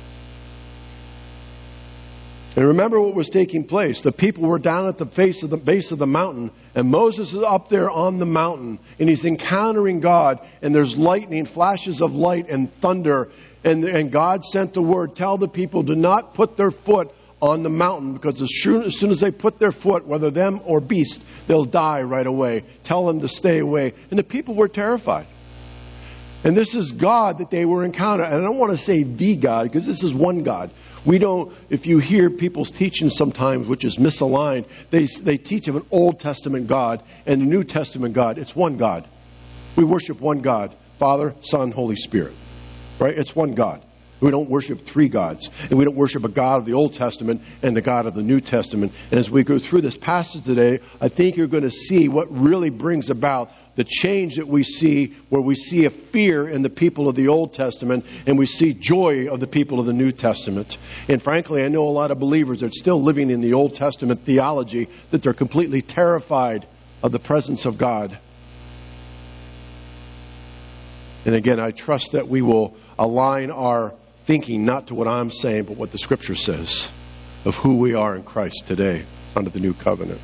Speaker 2: And remember what was taking place. The people were down at the base of the mountain, and Moses is up there on the mountain, and he's encountering God, and there's lightning, flashes of light and thunder, and God sent the word, tell the people, do not put their foot on the mountain, because as soon as they put their foot, whether them or beast, they'll die right away. Tell them to stay away. And the people were terrified. And this is God that they were encountering. And I don't want to say the God, because this is one God. We don't, if you hear people's teaching sometimes, which is misaligned, they teach of an Old Testament God and a New Testament God. It's one God. We worship one God, Father, Son, Holy Spirit. Right? It's one God. We don't worship three gods. And we don't worship a God of the Old Testament and the God of the New Testament. And as we go through this passage today, I think you're going to see what really brings about the change that we see, where we see a fear in the people of the Old Testament and we see joy of the people of the New Testament. And frankly, I know a lot of believers are still living in the Old Testament theology, that they're completely terrified of the presence of God. And again, I trust that we will align our thinking not to what I'm saying, but what the Scripture says of who we are in Christ today under the new covenant.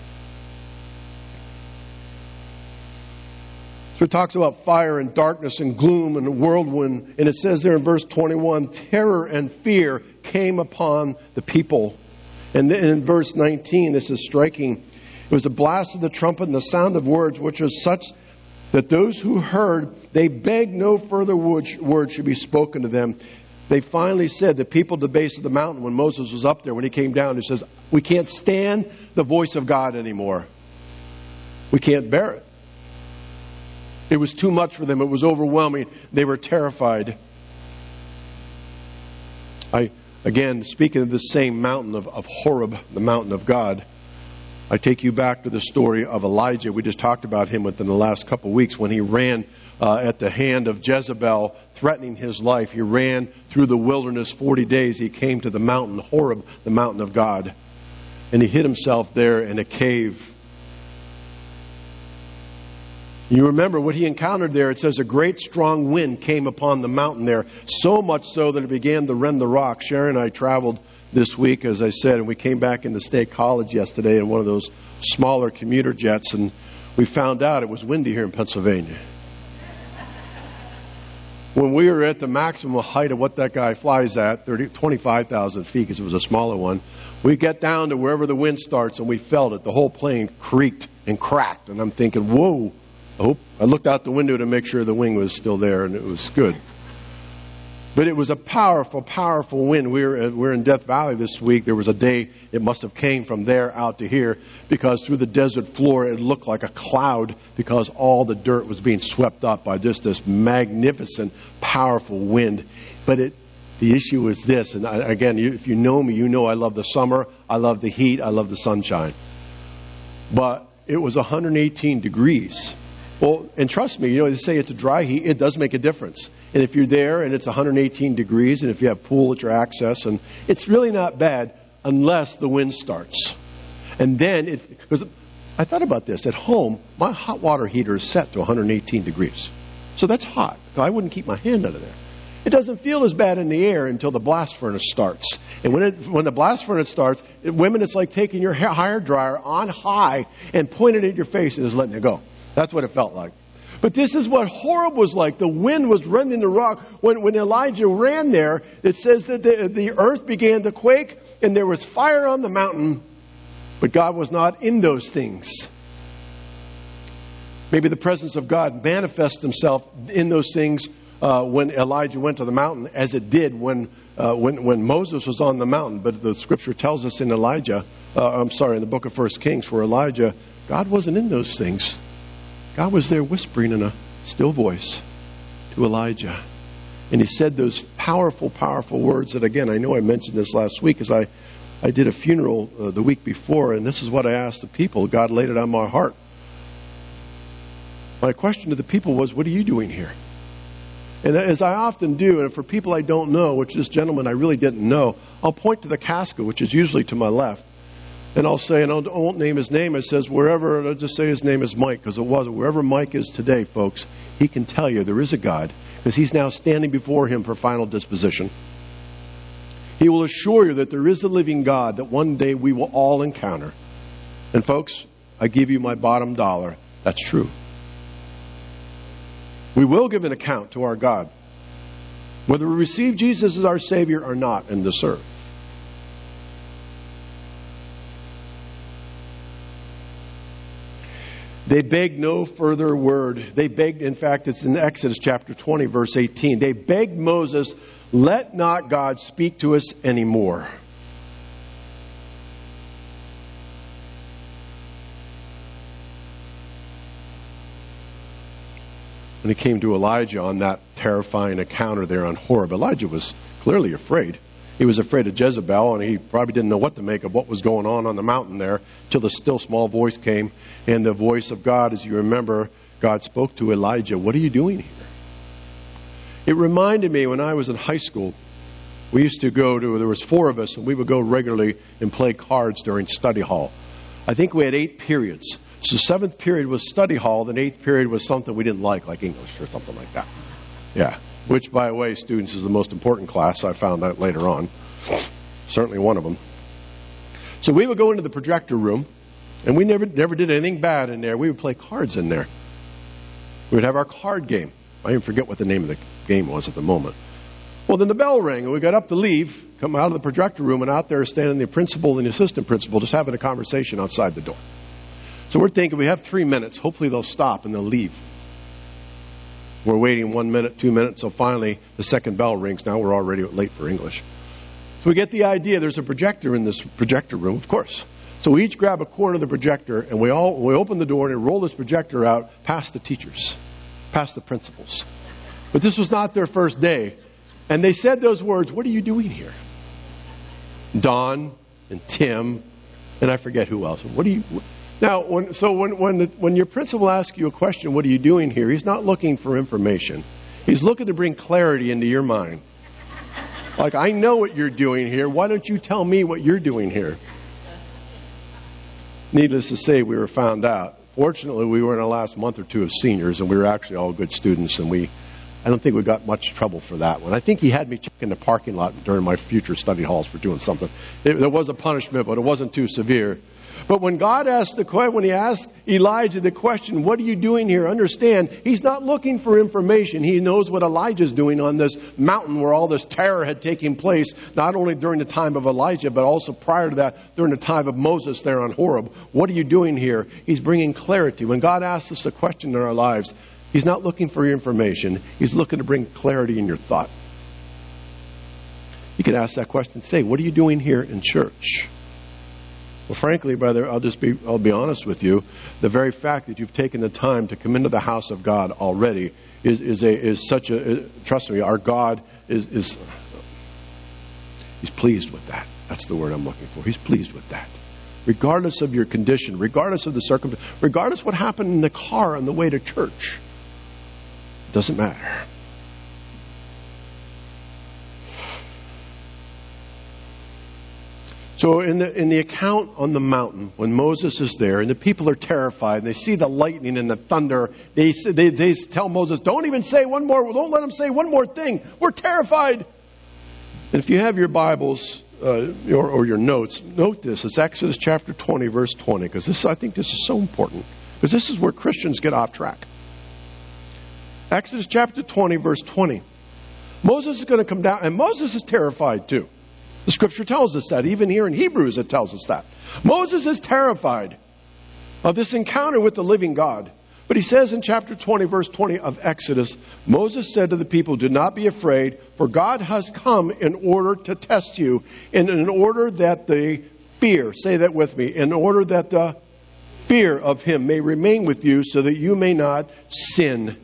Speaker 2: So it talks about fire and darkness and gloom and a whirlwind. And it says there in verse 21, terror and fear came upon the people. And then in verse 19, this is striking. It was the blast of the trumpet and the sound of words, which was such that those who heard, they begged no further word should be spoken to them. They finally said, the people at the base of the mountain, when Moses was up there, when he came down, he says, we can't stand the voice of God anymore. We can't bear it. It was too much for them. It was overwhelming. They were terrified. Again, speaking of the same mountain of Horeb, the mountain of God, I take you back to the story of Elijah. We just talked about him within the last couple of weeks when he ran at the hand of Jezebel, threatening his life. He ran through the wilderness 40 days. He came to the mountain Horeb, the mountain of God. And he hid himself there in a cave. You remember what he encountered there. It says a great strong wind came upon the mountain there, so much so that it began to rend the rock. Sharon and I traveled this week, as I said, and we came back into State College yesterday in one of those smaller commuter jets, and we found out it was windy here in Pennsylvania. When we were at the maximum height of what that guy flies at, 25,000 feet, because it was a smaller one, we get down to wherever the wind starts, and we felt it. The whole plane creaked and cracked, and I'm thinking, whoa. I looked out the window to make sure the wing was still there, and it was good. But it was a powerful, powerful wind. We're in Death Valley this week. There was a day it must have came from there out to here, because through the desert floor it looked like a cloud, because all the dirt was being swept up by just this magnificent, powerful wind. But the issue is this, and again, if you know me, you know I love the summer, I love the heat, I love the sunshine. But it was 118 degrees. Well, and trust me, they say it's a dry heat. It does make a difference. And if you're there and it's 118 degrees, and if you have pool at your access, and it's really not bad unless the wind starts. And then, because I thought about this. At home, my hot water heater is set to 118 degrees. So that's hot. So I wouldn't keep my hand under there. It doesn't feel as bad in the air until the blast furnace starts. And when the blast furnace starts, women, it's like taking your hair dryer on high and pointing it at your face and just letting it go. That's what it felt like. But this is what Horeb was like. The wind was rending the rock. When Elijah ran there, it says that the earth began to quake and there was fire on the mountain. But God was not in those things. Maybe the presence of God manifests himself in those things when Elijah went to the mountain, as it did when Moses was on the mountain. But the Scripture tells us in in the book of 1 Kings, for Elijah, God wasn't in those things. God was there whispering in a still voice to Elijah. And he said those powerful, powerful words that, again, I know I mentioned this last week, as I did a funeral the week before, and this is what I asked the people. God laid it on my heart. My question to the people was, what are you doing here? And as I often do, and for people I don't know, which this gentleman I really didn't know, I'll point to the casket, which is usually to my left. And I'll say, and I won't name his name, it says wherever, I'll just say his name is Mike, because wherever Mike is today, folks, he can tell you there is a God, because he's now standing before him for final disposition. He will assure you that there is a living God that one day we will all encounter. And folks, I give you my bottom dollar. That's true. We will give an account to our God, whether we receive Jesus as our Savior or not in this earth. They begged no further word. They begged, in fact, it's in Exodus chapter 20, verse 18. They begged Moses, let not God speak to us anymore. When it came to Elijah on that terrifying encounter there on Horeb, Elijah was clearly afraid. He was afraid of Jezebel, and he probably didn't know what to make of what was going on the mountain there, till the still small voice came. And the voice of God, as you remember, God spoke to Elijah, what are you doing here? It reminded me when I was in high school, we used to go to, there was 4 of us, and we would go regularly and play cards during study hall. I think we had 8 periods. So 7th period was study hall, then 8th period was something we didn't like English or something like that. Yeah. Which, by the way, students, is the most important class. I found out later on. Certainly one of them. So we would go into the projector room, and we never did anything bad in there. We would play cards in there. We would have our card game. I even forget what the name of the game was at the moment. Well, then the bell rang, and we got up to leave, come out of the projector room, and out there standing the principal and the assistant principal just having a conversation outside the door. So we're thinking we have 3 minutes. Hopefully they'll stop and they'll leave. We're waiting 1 minute, 2 minutes, so finally the second bell rings. Now we're already late for English. So we get the idea. There's a projector in this projector room, of course. So we each grab a corner of the projector, and we open the door and roll this projector out past the teachers, past the principals. But this was not their first day. And they said those words, what are you doing here? Don and Tim, and I forget who else. Now, when your principal asks you a question, what are you doing here? He's not looking for information. He's looking to bring clarity into your mind. Like, I know what you're doing here. Why don't you tell me what you're doing here? Needless to say, we were found out. Fortunately, we were in our last month or 2 of seniors, and we were actually all good students, and I don't think we got much trouble for that one. I think he had me check in the parking lot during my future study halls for doing something. There was a punishment, but it wasn't too severe. But when God asked when he asked Elijah the question, what are you doing here? Understand, he's not looking for information. He knows what Elijah's doing on this mountain where all this terror had taken place, not only during the time of Elijah, but also prior to that, during the time of Moses there on Horeb. What are you doing here? He's bringing clarity. When God asks us a question in our lives, he's not looking for your information. He's looking to bring clarity in your thought. You could ask that question today. What are you doing here in church? Well, frankly, brother, I'll be honest with you. The very fact that you've taken the time to come into the house of God already is such a trust me, our God is he's pleased with that. That's the word I'm looking for. He's pleased with that. Regardless of your condition, regardless of the circumstance, regardless what happened in the car on the way to church, it doesn't matter. So in the account on the mountain, when Moses is there and the people are terrified, and they see the lightning and the thunder, they tell Moses, don't let them say one more thing. We're terrified. And if you have your Bibles or your notes, note this. It's Exodus chapter 20, verse 20, because I think this is so important, because this is where Christians get off track. Exodus chapter 20, verse 20. Moses is going to come down, and Moses is terrified too. The Scripture tells us that. Even here in Hebrews it tells us that. Moses is terrified of this encounter with the living God. But he says in chapter 20, verse 20 of Exodus, Moses said to the people, do not be afraid, for God has come in order to test you, and in order that the fear, say that with me, in order that the fear of him may remain with you so that you may not sin.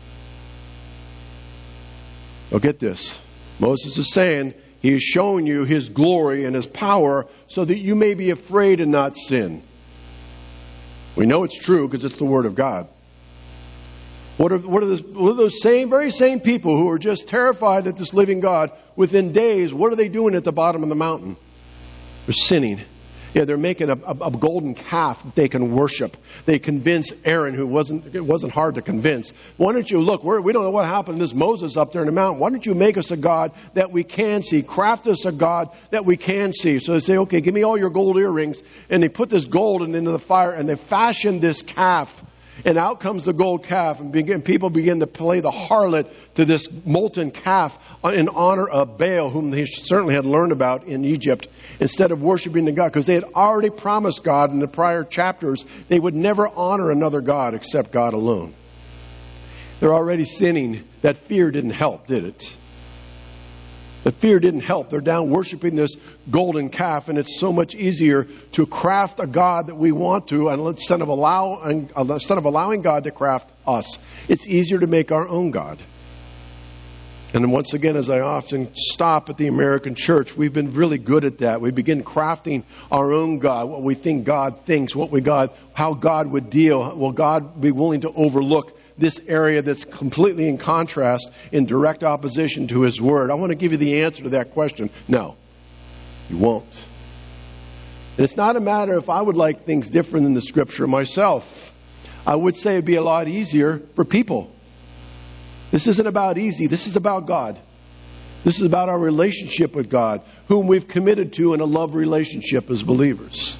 Speaker 2: Now get this. Moses is saying, he is showing you his glory and his power so that you may be afraid and not sin. We know it's true because it's the Word of God. What are those very same people who are just terrified at this living God, within days, what are they doing at the bottom of the mountain? They're sinning. Yeah, they're making a golden calf that they can worship. They convince Aaron, it wasn't hard to convince. Why don't you look, we don't know what happened to this Moses up there in the mountain. Why don't you make us a God that we can see? Craft us a God that we can see. So they say, okay, give me all your gold earrings. And they put this gold into the fire and they fashioned this calf. And out comes the gold calf, and people begin to play the harlot to this molten calf in honor of Baal, whom they certainly had learned about in Egypt, instead of worshiping the God, because they had already promised God in the prior chapters they would never honor another God except God alone. They're already sinning. That fear didn't help, did it? The fear didn't help. They're down worshiping this golden calf, and it's so much easier to craft a God that we want to, and instead of allowing God to craft us, it's easier to make our own God. And then once again, as I often stop at the American church, we've been really good at that. We begin crafting our own God, what we think God thinks, how God would deal. Will God be willing to overlook this area that's completely in contrast, in direct opposition to His Word? I want to give you the answer to that question. No, you won't. And it's not a matter if I would like things different than the Scripture myself. I would say it'd be a lot easier for people. This isn't about easy. This is about God. This is about our relationship with God, whom we've committed to in a love relationship as believers.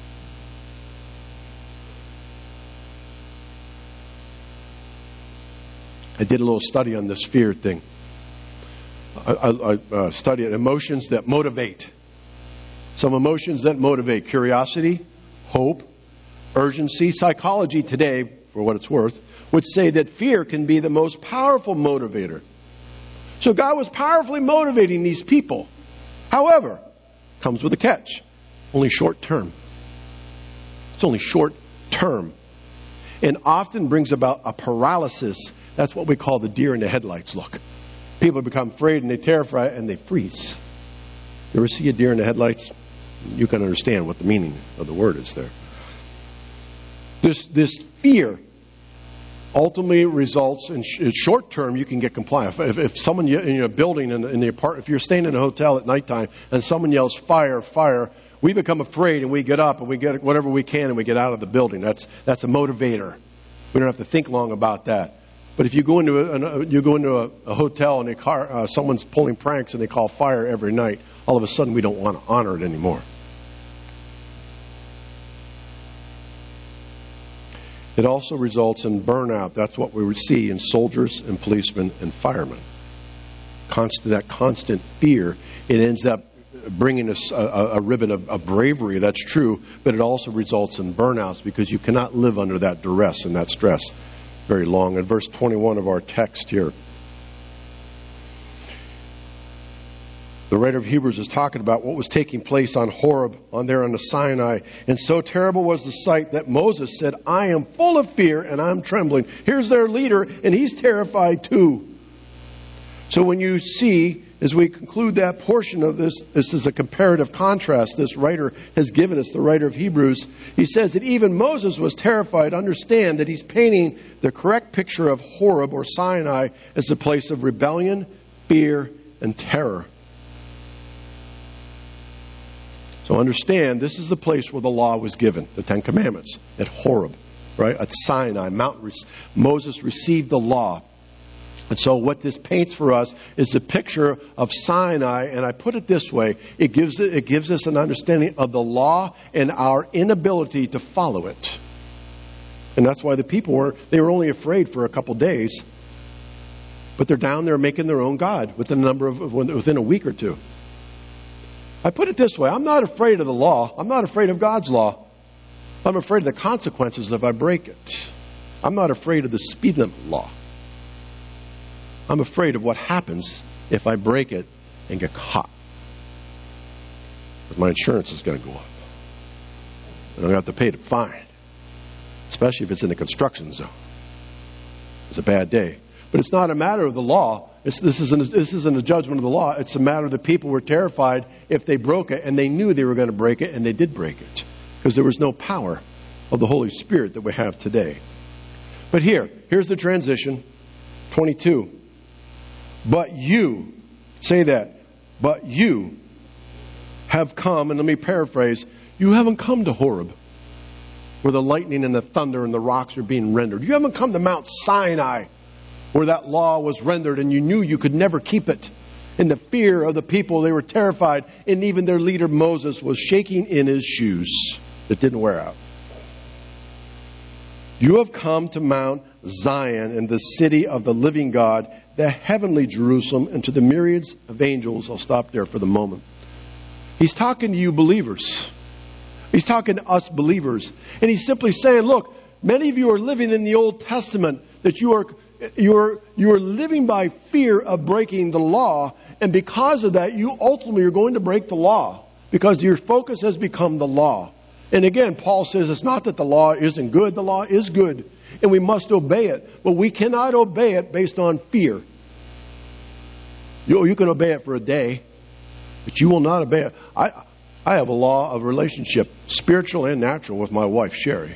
Speaker 2: I did a little study on this fear thing. I studied emotions that motivate. Some emotions that motivate: curiosity, hope, urgency. Psychology today, for what it's worth, would say that fear can be the most powerful motivator. So God was powerfully motivating these people. However, comes with a catch. Only short term. It's only short term. And often brings about a paralysis. That's what we call the deer in the headlights look. People become afraid and they terrify and they freeze. You ever see a deer in the headlights? You can understand what the meaning of the word is there. This fear ultimately results in short term. You can get compliant. If someone in a building in the apartment, if you're staying in a hotel at nighttime and someone yells fire, fire, we become afraid and we get up and we get whatever we can and we get out of the building. That's a motivator. We don't have to think long about that. But if you go into a hotel and someone's pulling pranks and they call fire every night, all of a sudden we don't want to honor it anymore. It also results in burnout. That's what we would see in soldiers and policemen and firemen. That constant fear, it ends up bringing us a ribbon of bravery. That's true, but it also results in burnouts because you cannot live under that duress and that stress very long. In verse 21 of our text here, the writer of Hebrews is talking about what was taking place on Horeb, on the Sinai. And so terrible was the sight that Moses said, I am full of fear and I'm trembling. Here's their leader, and he's terrified too. So when you see, as we conclude that portion of this is a comparative contrast this writer has given us, the writer of Hebrews. He says that even Moses was terrified. Understand that he's painting the correct picture of Horeb or Sinai as a place of rebellion, fear, and terror. So understand, this is the place where the law was given, the Ten Commandments, at Horeb, right? At Sinai, Moses received the law. And so what this paints for us is a picture of Sinai, and I put it this way, it gives us an understanding of the law and our inability to follow it. And that's why the people were only afraid for a couple days, but they're down there making their own God within a week or two. I put it this way, I'm not afraid of the law. I'm not afraid of God's law. I'm afraid of the consequences if I break it. I'm not afraid of the speed limit law. I'm afraid of what happens if I break it and get caught. Because my insurance is going to go up. And I'm going to have to pay the fine. Especially if it's in the construction zone. It's a bad day. But it's not a matter of the law. This isn't a judgment of the law. It's a matter of the people were terrified if they broke it, and they knew they were going to break it, and they did break it. Because there was no power of the Holy Spirit that we have today. But here's the transition. 22. But you, say that, but you have come, and let me paraphrase, you haven't come to Horeb, where the lightning and the thunder and the rocks are being rendered. You haven't come to Mount Sinai, where that law was rendered and you knew you could never keep it. In the fear of the people, they were terrified, and even their leader Moses was shaking in his shoes that didn't wear out. You have come to Mount Zion and the city of the living God, the heavenly Jerusalem, and to the myriads of angels. I'll stop there for the moment. He's talking to you believers. He's talking to us believers. And he's simply saying, look, many of you are living in the Old Testament, that you are living by fear of breaking the law. And because of that, you ultimately are going to break the law, because your focus has become the law. And again, Paul says it's not that the law isn't good. The law is good, and we must obey it. But we cannot obey it based on fear. You can obey it for a day, but you will not obey it. I have a law of relationship, spiritual and natural, with my wife, Sherry.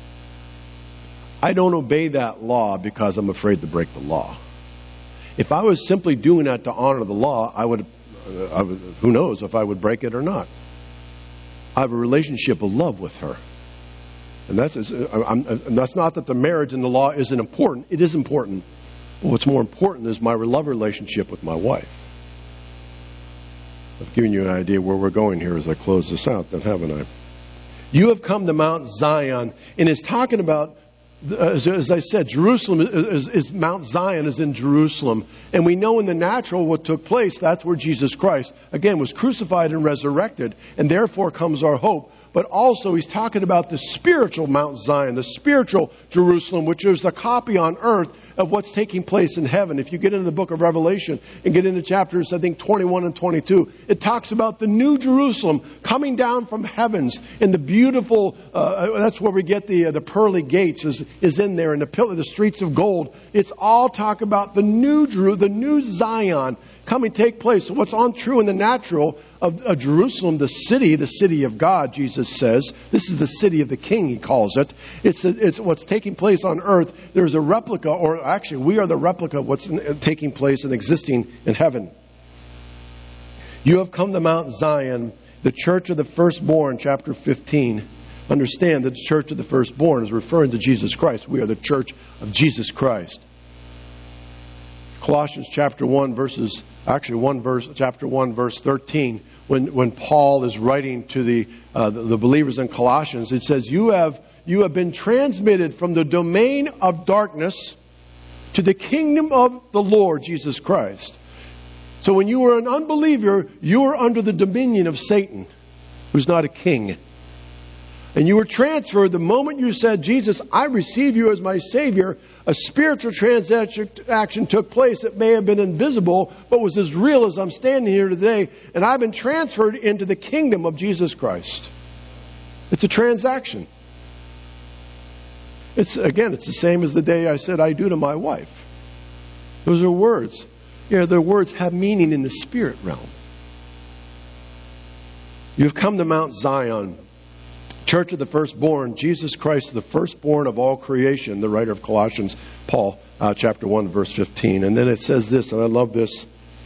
Speaker 2: I don't obey that law because I'm afraid to break the law. If I was simply doing that to honor the law, I would, who knows if I would break it or not. I have a relationship of love with her. And that's not that the marriage and the law isn't important. It is important. But what's more important is my love relationship with my wife. I've given you an idea where we're going here as I close this out, then, haven't I? You have come to Mount Zion, and it's talking about, as I said, Jerusalem is Mount Zion is in Jerusalem. And we know in the natural what took place. That's where Jesus Christ, again, was crucified and resurrected. And therefore comes our hope. But also he's talking about the spiritual Mount Zion, the spiritual Jerusalem, which is a copy on earth of what's taking place in heaven. If you get into the book of Revelation and get into chapters, I think, 21 and 22, it talks about the new Jerusalem coming down from heavens. And the beautiful, that's where we get the pearly gates is in there, and the streets of gold. It's all talk about the new Zion coming take place. So what's on true in the natural of Jerusalem, the city of God, Jesus says. This is the city of the King, he calls it. It's what's taking place on earth. There's a replica, or actually we are the replica of what's taking place and existing in heaven. You have come to Mount Zion, the church of the firstborn, chapter 15. Understand that the church of the firstborn is referring to Jesus Christ. We are the church of Jesus Christ. Colossians chapter 1 chapter 1 verse 13, when Paul is writing to the believers in Colossians, it says, you have been transmitted from the domain of darkness to the kingdom of the Lord Jesus Christ. So when you were an unbeliever, you were under the dominion of Satan, who's not a king. And you were transferred the moment you said, Jesus, I receive you as my Savior. A spiritual transaction took place that may have been invisible, but was as real as I'm standing here today. And I've been transferred into the kingdom of Jesus Christ. It's a transaction. It's the same as the day I said I do to my wife. Those are words. Yeah, their words have meaning in the spirit realm. You've come to Mount Zion, church of the firstborn, Jesus Christ, the firstborn of all creation, the writer of Colossians, Paul, chapter 1, verse 15. And then it says this, and I love this.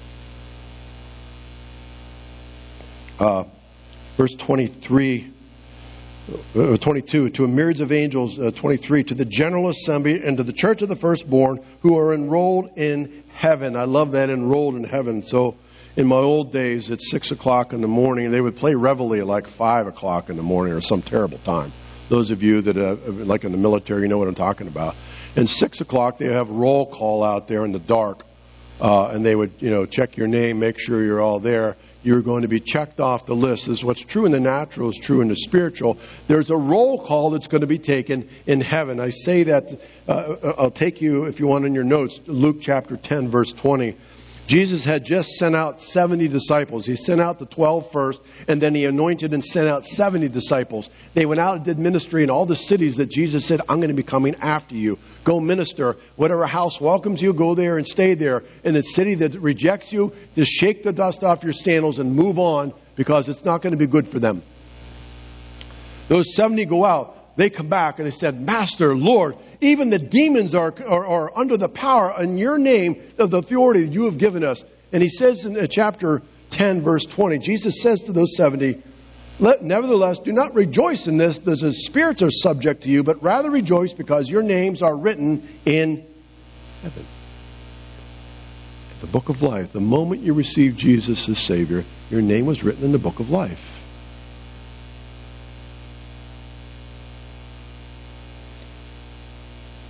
Speaker 2: Verse 22, to a myriads of angels, 23, to the general assembly and to the church of the firstborn who are enrolled in heaven. I love that, enrolled in heaven. So in my old days, at 6 o'clock in the morning, they would play Reveille at like 5 o'clock in the morning or some terrible time. Those of you that are like in the military, you know what I'm talking about. And 6 o'clock, they have roll call out there in the dark. And they would, check your name, make sure you're all there. You're going to be checked off the list. This is what's true in the natural is true in the spiritual. There's a roll call that's going to be taken in heaven. I say that, I'll take you, if you want in your notes, Luke chapter 10, verse 20. Jesus had just sent out 70 disciples. He sent out the 12 first, and then he anointed and sent out 70 disciples. They went out and did ministry in all the cities that Jesus said, I'm going to be coming after you. Go minister. Whatever house welcomes you, go there and stay there. In the city that rejects you, just shake the dust off your sandals and move on, because it's not going to be good for them. Those 70 go out. They come back and they said, Master, Lord, even the demons are under the power in your name of the authority that you have given us. And he says in chapter 10, verse 20, Jesus says to those 70, nevertheless, do not rejoice in this, that the spirits are subject to you, but rather rejoice because your names are written in heaven. The book of life. The moment you received Jesus as Savior, your name was written in the book of life.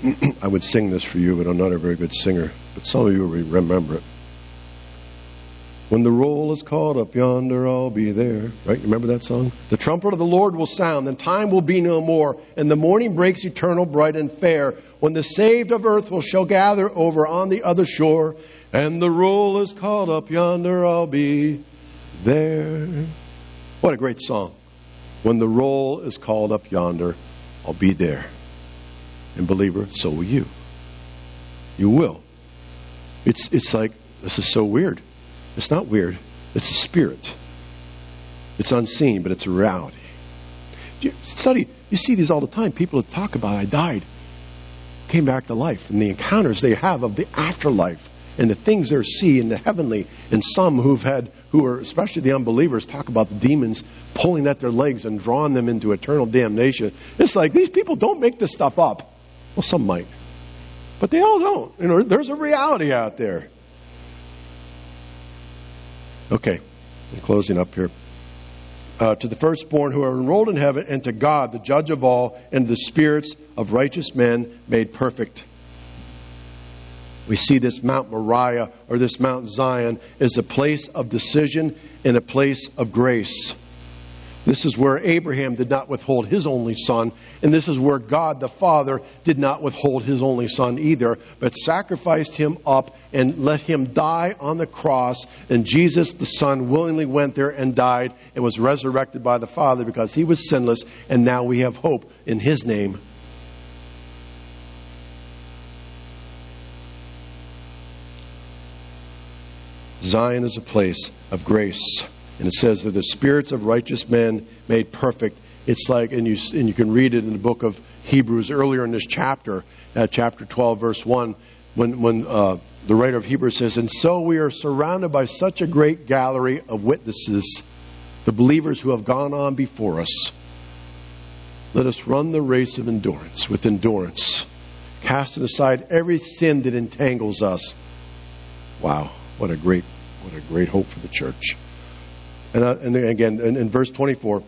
Speaker 2: I would sing this for you, but I'm not a very good singer. But some of you will remember it. When the roll is called up yonder, I'll be there. Right? Remember that song? The trumpet of the Lord will sound, and time will be no more. And the morning breaks eternal, bright and fair. When the saved of earth shall gather over on the other shore. And the roll is called up yonder, I'll be there. What a great song. When the roll is called up yonder, I'll be there. And believer, so will you. You will. It's like, this is so weird. It's not weird. It's the Spirit. It's unseen, but it's a reality. You see these all the time. People that talk about, I died, came back to life, and the encounters they have of the afterlife and the things they see in the heavenly. And some who are, especially the unbelievers, talk about the demons pulling at their legs and drawing them into eternal damnation. It's like, these people don't make this stuff up. Well, some might. But they all don't. There's a reality out there. Okay, I'm closing up here. To the firstborn who are enrolled in heaven, and to God, the judge of all, and the spirits of righteous men made perfect. We see this Mount Moriah, or this Mount Zion, as a place of decision and a place of grace. This is where Abraham did not withhold his only son. And this is where God the Father did not withhold his only son either, but sacrificed him up and let him die on the cross. And Jesus the Son willingly went there and died and was resurrected by the Father because he was sinless. And now we have hope in his name. Zion is a place of grace. And it says that the spirits of righteous men made perfect. It's like, and you can read it in the book of Hebrews earlier in this chapter, chapter 12, verse 1, when the writer of Hebrews says, and so we are surrounded by such a great gallery of witnesses, the believers who have gone on before us. Let us run the race of endurance with endurance, casting aside every sin that entangles us. Wow, what a great hope for the church. And again, in verse 24,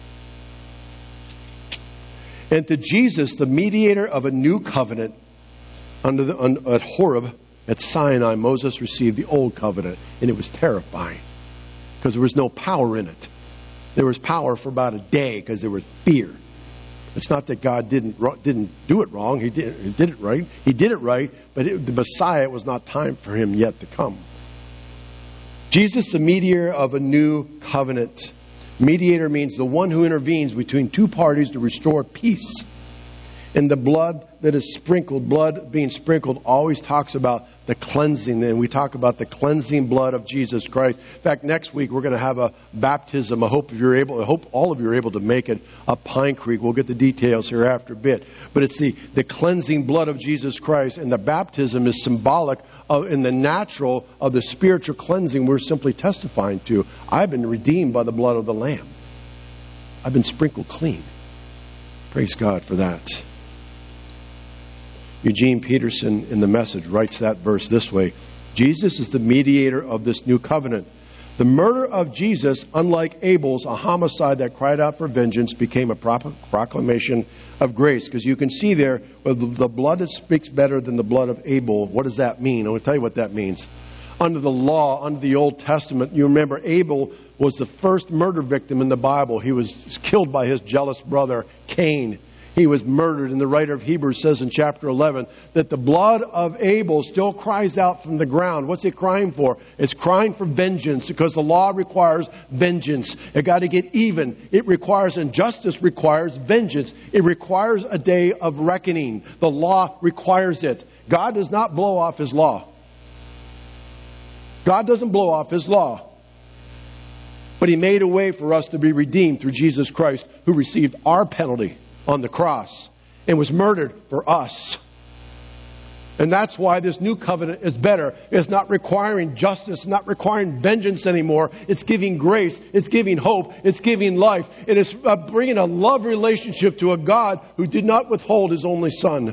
Speaker 2: and to Jesus, the mediator of a new covenant, at Horeb, at Sinai, Moses received the old covenant, and it was terrifying because there was no power in it. There was power for about a day because there was fear. It's not that God didn't do it wrong; He did it right. He did it right, but the Messiah, it was not time for him yet to come. Jesus, the mediator of a new covenant. Mediator means the one who intervenes between two parties to restore peace. And the blood that is sprinkled, blood being sprinkled, always talks about the cleansing. And we talk about the cleansing blood of Jesus Christ. In fact, next week we're going to have a baptism. I hope all of you are able to make it up Pine Creek. We'll get the details here after a bit. But it's the cleansing blood of Jesus Christ. And the baptism is symbolic in the natural of the spiritual cleansing we're simply testifying to. I've been redeemed by the blood of the Lamb. I've been sprinkled clean. Praise God for that. Eugene Peterson in The Message writes that verse this way. Jesus is the mediator of this new covenant. The murder of Jesus, unlike Abel's, a homicide that cried out for vengeance, became a proclamation of grace. Because you can see there, the blood that speaks better than the blood of Abel. What does that mean? I'm going to tell you what that means. Under the law, under the Old Testament, you remember Abel was the first murder victim in the Bible. He was killed by his jealous brother, Cain. He was murdered, and the writer of Hebrews says in chapter 11 that the blood of Abel still cries out from the ground. What's it crying for? It's crying for vengeance because the law requires vengeance. It got to get even. It requires, and justice requires vengeance. It requires a day of reckoning. The law requires it. God does not blow off His law. God doesn't blow off His law. But He made a way for us to be redeemed through Jesus Christ, who received our penalty on the cross and was murdered for us. And that's why this new covenant is better. It's not requiring justice, not requiring vengeance anymore. It's giving grace. It's giving hope. It's giving life. It is bringing a love relationship to a God who did not withhold His only Son.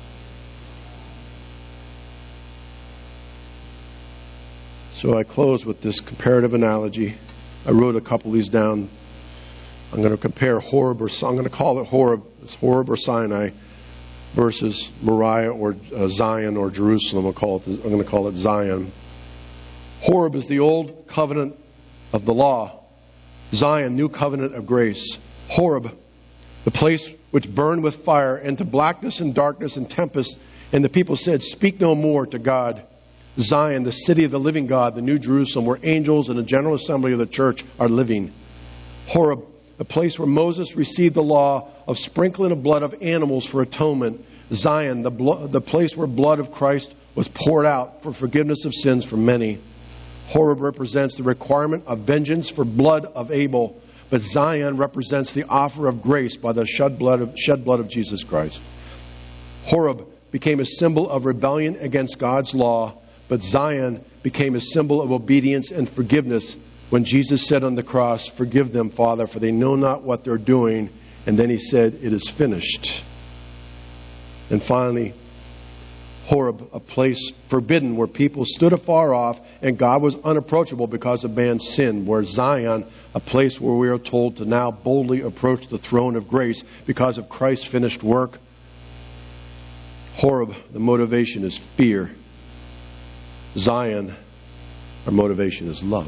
Speaker 2: So I close with this comparative analogy. I wrote a couple of these down. I'm going to compare Horeb, I'm going to call it Horeb. It's Horeb or Sinai. versus Moriah or Zion or Jerusalem. I'm going to call it Zion. Horeb is the old covenant of the law. Zion, new covenant of grace. Horeb, the place which burned with fire into blackness and darkness and tempest. And the people said, "Speak no more," to God. Zion, the city of the living God, the new Jerusalem, where angels and the general assembly of the church are living. Horeb, the place where Moses received the law of sprinkling of blood of animals for atonement. Zion, the place where blood of Christ was poured out for forgiveness of sins for many. Horeb represents the requirement of vengeance for blood of Abel, but Zion represents the offer of grace by the shed blood of Jesus Christ. Horeb became a symbol of rebellion against God's law, but Zion became a symbol of obedience and forgiveness when Jesus said on the cross, "Forgive them, Father, for they know not what they're doing." And then he said, "It is finished." And finally, Horeb, a place forbidden where people stood afar off and God was unapproachable because of man's sin. Where Zion, a place where we are told to now boldly approach the throne of grace because of Christ's finished work. Horeb, the motivation is fear. Zion, our motivation is love.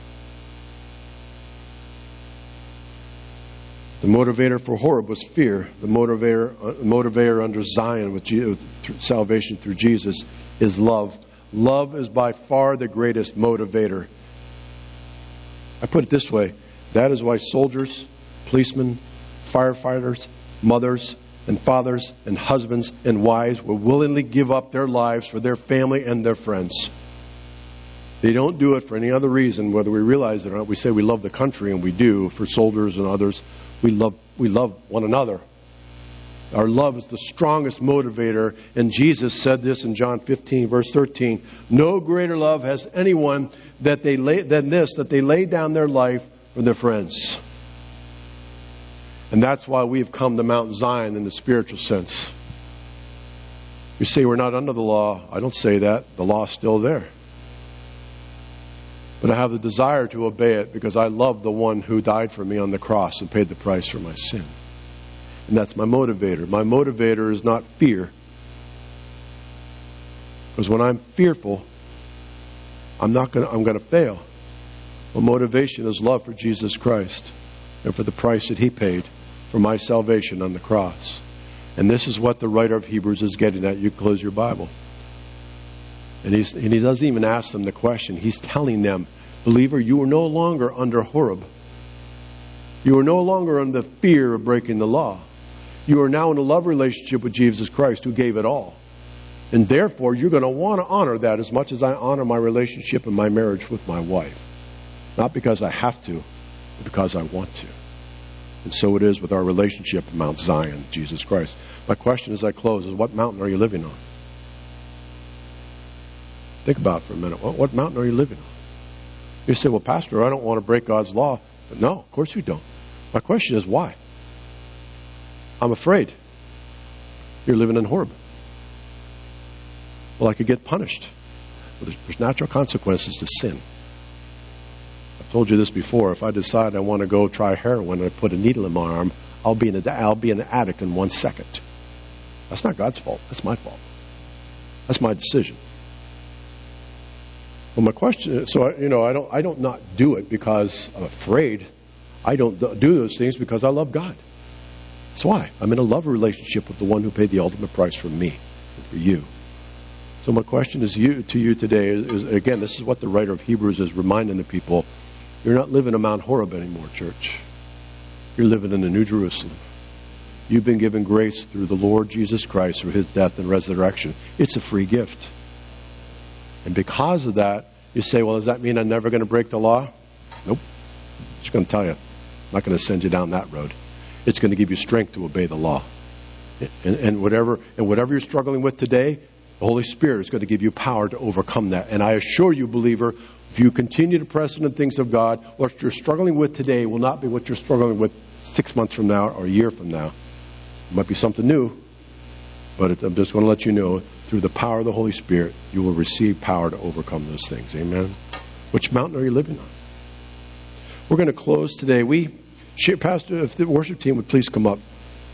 Speaker 2: The motivator for Horeb was fear. The motivator under Zion with salvation through Jesus is love. Love is by far the greatest motivator. I put it this way. That is why soldiers, policemen, firefighters, mothers, and fathers, and husbands, and wives will willingly give up their lives for their family and their friends. They don't do it for any other reason, whether we realize it or not. We say we love the country, and we do. For soldiers and others, we love one another. Our love is the strongest motivator, and Jesus said this in John 15, verse 13. "No greater love has anyone than this, that they lay down their life for their friends." And that's why we've come to Mount Zion in the spiritual sense. You say we're not under the law. I don't say that. The law's still there. But I have the desire to obey it because I love the one who died for me on the cross and paid the price for my sin. And that's my motivator. My motivator is not fear. Because when I'm fearful, I'm going to fail. My motivation is love for Jesus Christ and for the price that He paid for my salvation on the cross. And this is what the writer of Hebrews is getting at. You close your Bible. And he doesn't even ask them the question. He's telling them, believer, you are no longer under Horeb. You are no longer under the fear of breaking the law. You are now in a love relationship with Jesus Christ, who gave it all. And therefore, you're going to want to honor that as much as I honor my relationship and my marriage with my wife. Not because I have to, but because I want to. And so it is with our relationship at Mount Zion, Jesus Christ. My question as I close is, what mountain are you living on? Think about it for a minute. What mountain are you living on? You say, well, Pastor, I don't want to break God's law. But no, of course you don't. My question is, why? I'm afraid. You're living in Horeb. Well, I could get punished. Well, there's natural consequences to sin. I've told you this before. If I decide I want to go try heroin and I put a needle in my arm, I'll be an addict in 1 second. That's not God's fault. That's my fault. That's my decision. Well, my question is, I don't not do it because I'm afraid. I don't do those things because I love God. That's why. I'm in a love relationship with the one who paid the ultimate price for me and for you. So my question is to you today is, again, this is what the writer of Hebrews is reminding the people. You're not living in Mount Horeb anymore, church. You're living in the New Jerusalem. You've been given grace through the Lord Jesus Christ, through His death and resurrection. It's a free gift. And because of that, you say, well, does that mean I'm never going to break the law? Nope. I'm just going to tell you. I'm not going to send you down that road. It's going to give you strength to obey the law. And whatever you're struggling with today, the Holy Spirit is going to give you power to overcome that. And I assure you, believer, if you continue to press into the things of God, what you're struggling with today will not be what you're struggling with 6 months from now or a year from now. It might be something new, but I'm just going to let you know, through the power of the Holy Spirit, you will receive power to overcome those things. Amen? Which mountain are you living on? We're going to close today. Pastor, if the worship team would please come up.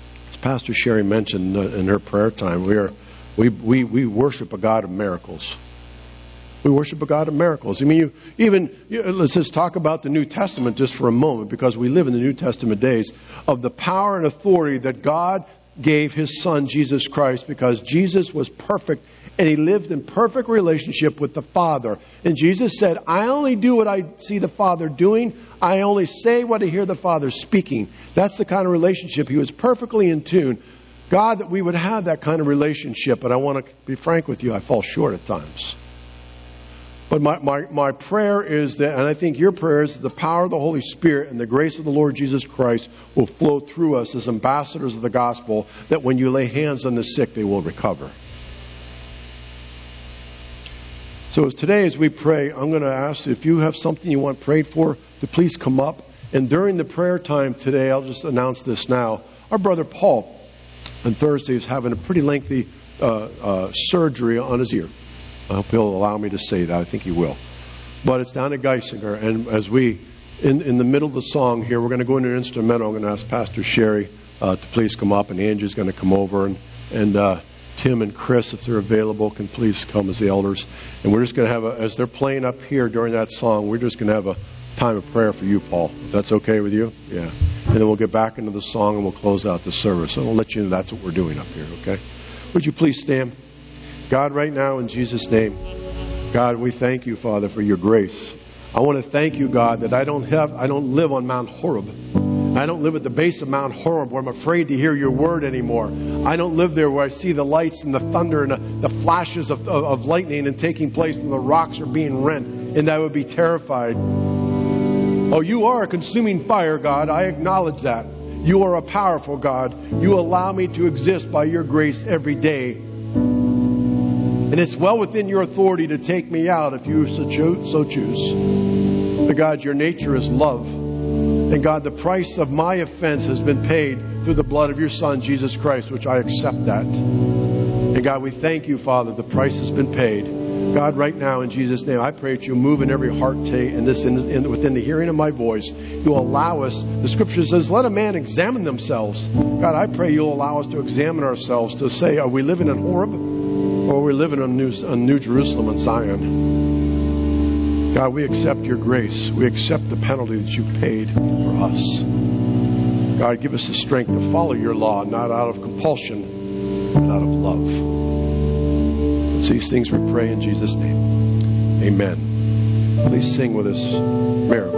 Speaker 2: Pastor Sherry mentioned in her prayer time, we worship a God of miracles. We worship a God of miracles. I mean, let's just talk about the New Testament just for a moment, because we live in the New Testament days of the power and authority that God gave His Son, Jesus Christ, because Jesus was perfect and He lived in perfect relationship with the Father. And Jesus said, I only do what I see the Father doing. I only say what I hear the Father speaking. That's the kind of relationship. He was perfectly in tune. God, that we would have that kind of relationship. But I want to be frank with you, I fall short at times. But my prayer is that, and I think your prayer is that the power of the Holy Spirit and the grace of the Lord Jesus Christ will flow through us as ambassadors of the gospel, that when you lay hands on the sick, they will recover. So today as we pray, I'm going to ask if you have something you want prayed for, to please come up. And during the prayer time today, I'll just announce this now. Our brother Paul on Thursday is having a pretty lengthy surgery on his ear. I hope he'll allow me to say that. I think he will. But it's down at Geisinger. And as we, in the middle of the song here, we're going to go into an instrumental. I'm going to ask Pastor Sherry to please come up. And Angie's going to come over. And Tim and Chris, if they're available, can please come as the elders. And we're just going to have, as they're playing up here during that song, we're just going to have a time of prayer for you, Paul. If that's okay with you? Yeah. And then we'll get back into the song and we'll close out the service. So I'll let you know that's what we're doing up here, okay? Would you please stand? God, right now in Jesus' name, God, we thank you, Father, for your grace. I want to thank you, God, that I don't live on Mount Horeb. I don't live at the base of Mount Horeb where I'm afraid to hear your word anymore. I don't live there where I see the lights and the thunder and the flashes of lightning and taking place and the rocks are being rent, and I would be terrified. Oh, you are a consuming fire, God. I acknowledge that. You are a powerful God. You allow me to exist by your grace every day. And it's well within your authority to take me out if you so choose. But God, your nature is love. And God, the price of my offense has been paid through the blood of your Son, Jesus Christ, which I accept that. And God, we thank you, Father, the price has been paid. God, right now, in Jesus' name, I pray that you'll move in every heart within the hearing of my voice. You'll allow us, the Scripture says, let a man examine themselves. God, I pray you'll allow us to examine ourselves, to say, are we living in Horeb? Or we're living on New Jerusalem and Zion. God, we accept your grace. We accept the penalty that you paid for us. God, give us the strength to follow your law, not out of compulsion, but out of love. It's these things we pray in Jesus' name. Amen. Please sing with us, Miracles.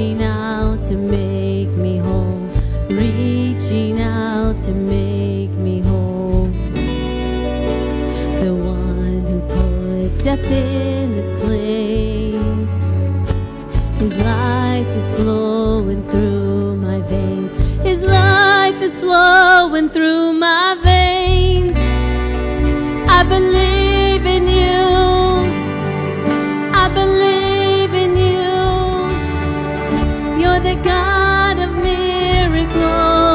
Speaker 1: Reaching out to make me death in its place. His life is flowing through my veins. His life is flowing through my veins. I believe in you. I believe in you. You're the God of miracles.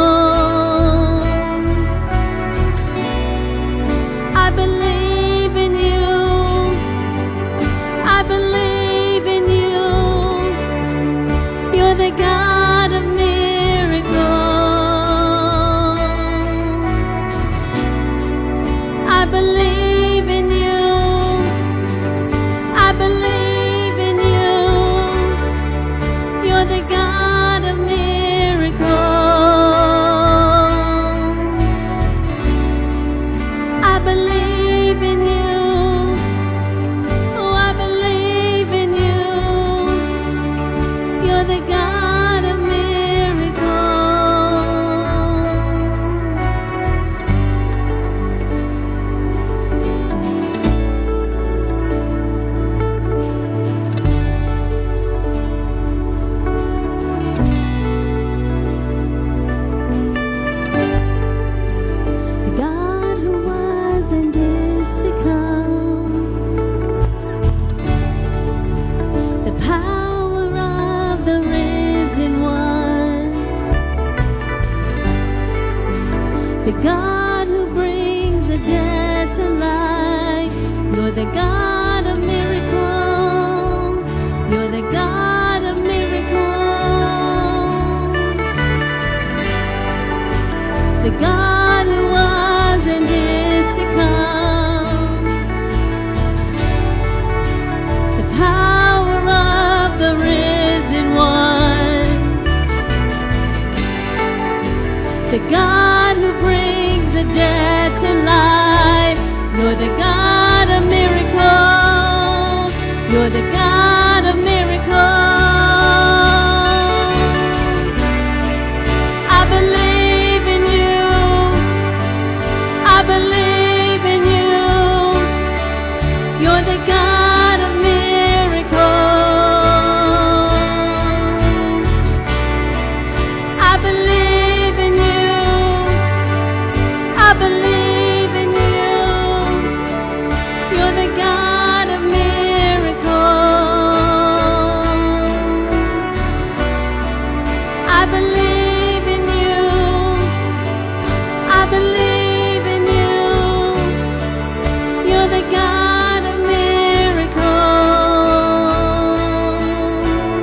Speaker 1: I believe in you. I believe in you. You're the God of miracles. I believe in you. I believe in you. You're the God of miracles. I believe in you. Oh, I believe in you. You're the God of miracles. The God who was and is to come. The power of the risen one. The God who brings the dead to life. You're the God of miracles. You're the God of miracles. The God who was and is to come. The power of the risen one. The God who brings the dead to life. You're the God of miracles. You're the God of miracles. I believe in you. I believe in you. You're the God of miracles. I believe in you. I believe in you. You're the God of miracles. I believe in you. I believe in you. You're the God of miracles.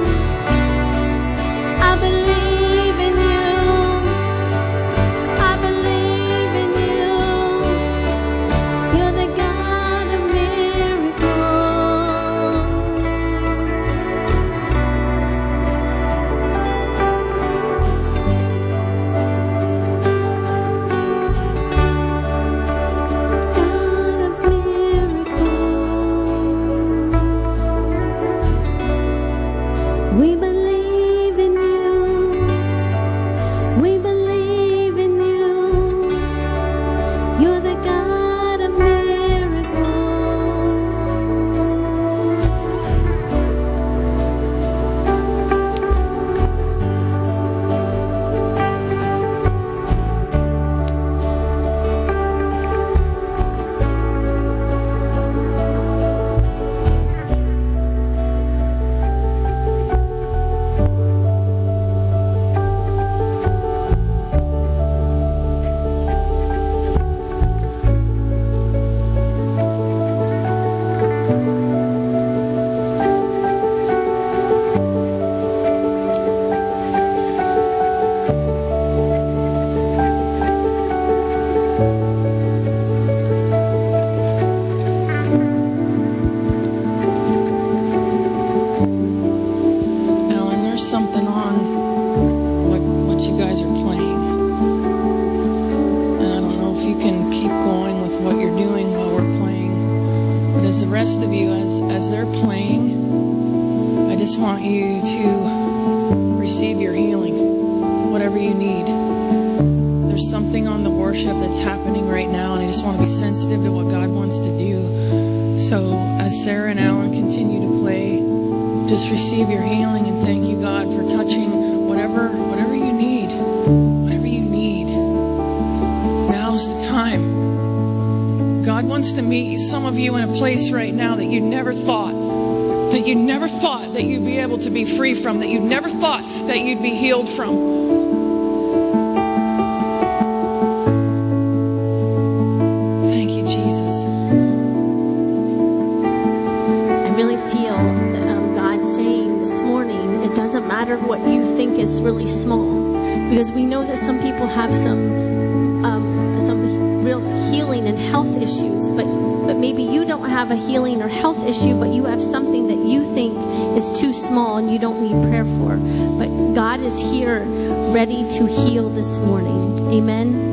Speaker 1: I believe in you. I believe in you. You're the God of We believe in you. We believe in you. You're the God of miracles.
Speaker 5: Alan, there's something on what you guys are playing. And I don't know if you can keep going with what you're doing while we're playing. But as the rest of you, as they're playing, I just want you to receive your healing, whatever you need. There's something on the worship that's happening right now, and I just want to be sensitive to what God wants to do. So as As Sarah and Alan continue to play, just receive your healing and thank you, God, for touching whatever you need. Whatever you need. Now's the time. God wants to meet some of you in a place right now that you never thought that you'd be able to be free from, that you never thought that you'd be healed from.
Speaker 1: What you think is really small, because we know that some people have some real healing and health issues, but maybe you don't have a healing or health issue, but you have something that you think is too small and you don't need prayer for. But God is here ready to heal this morning. Amen.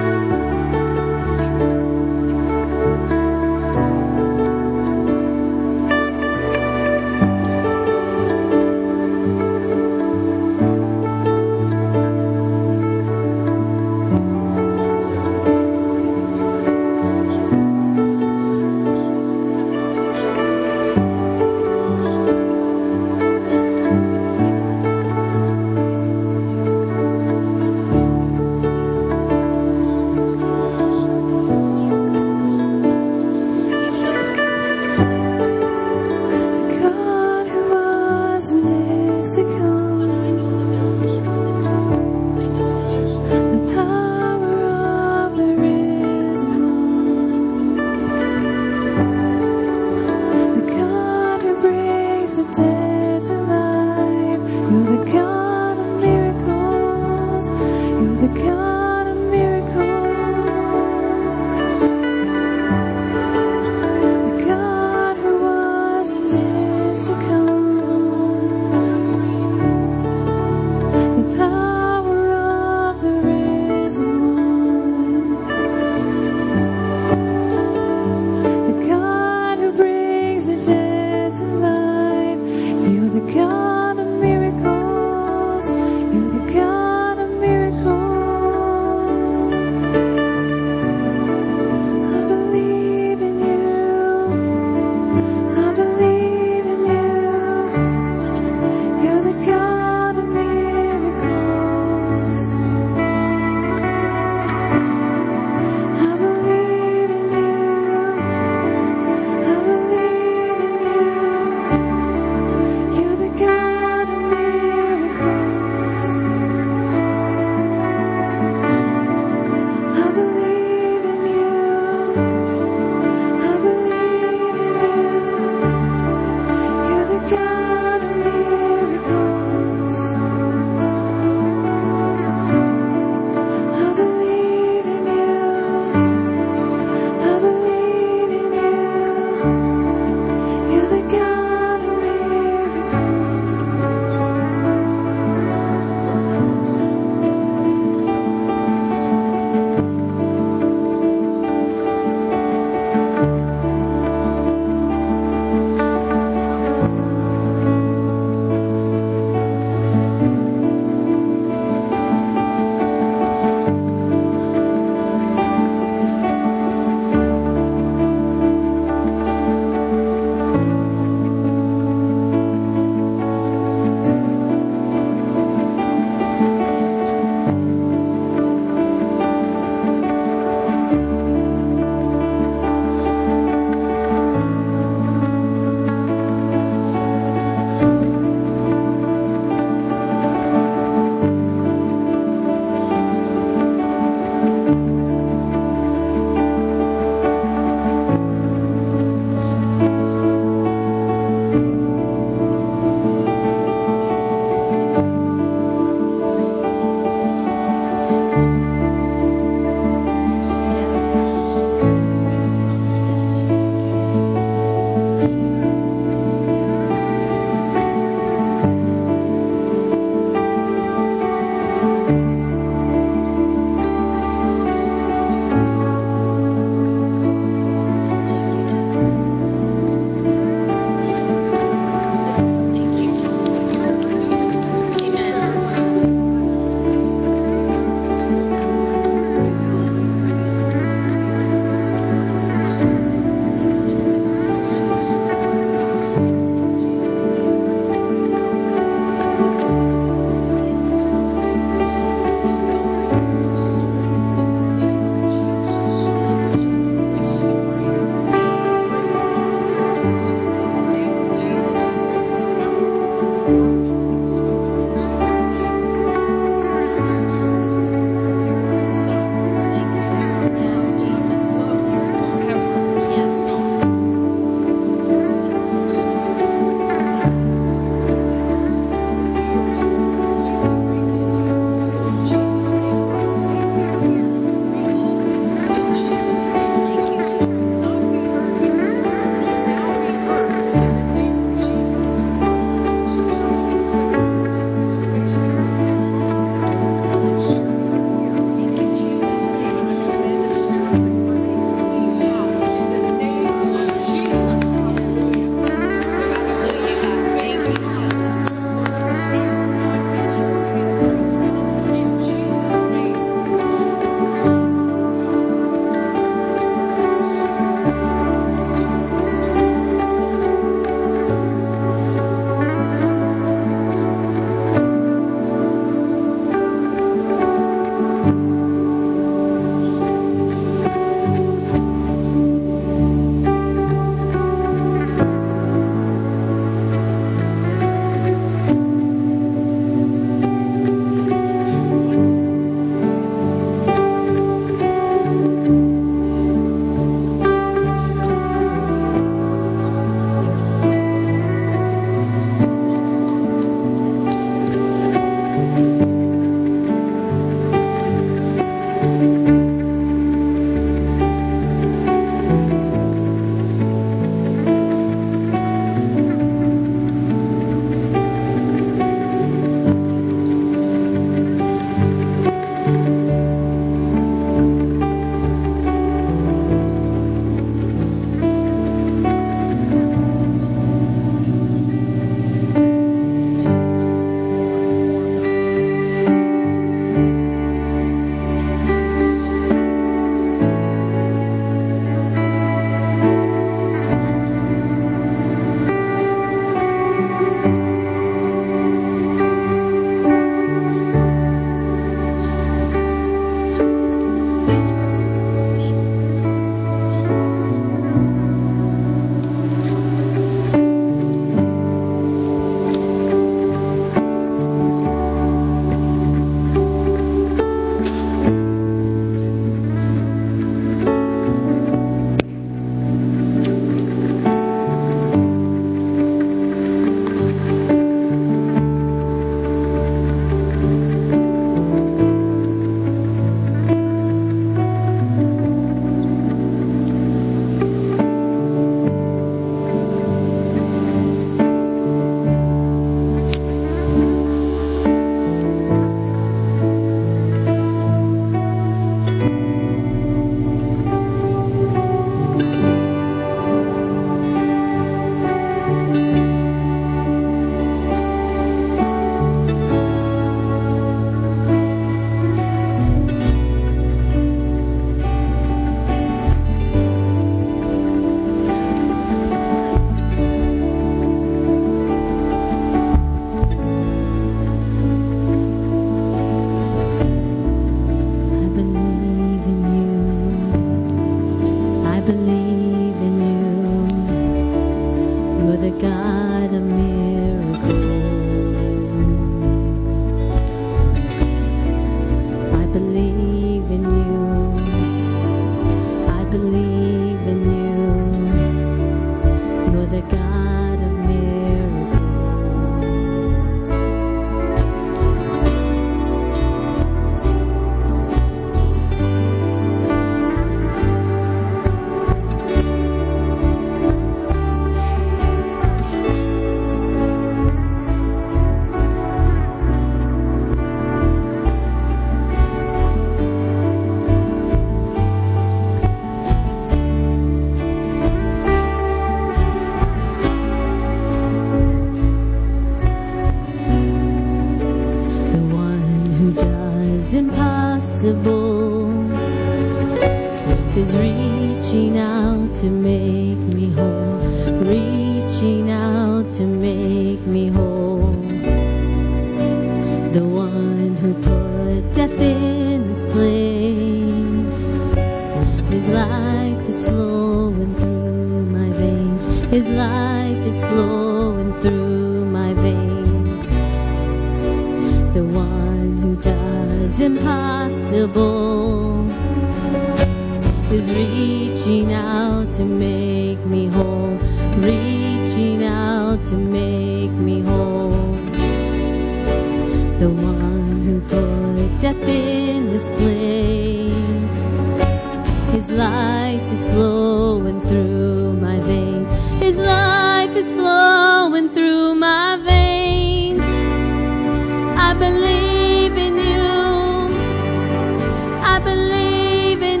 Speaker 1: is reaching out to make me whole, reaching out to make me whole. The one who put death in his place, his life is flowing through my veins, his life is flowing through my veins. I believe in you, I believe in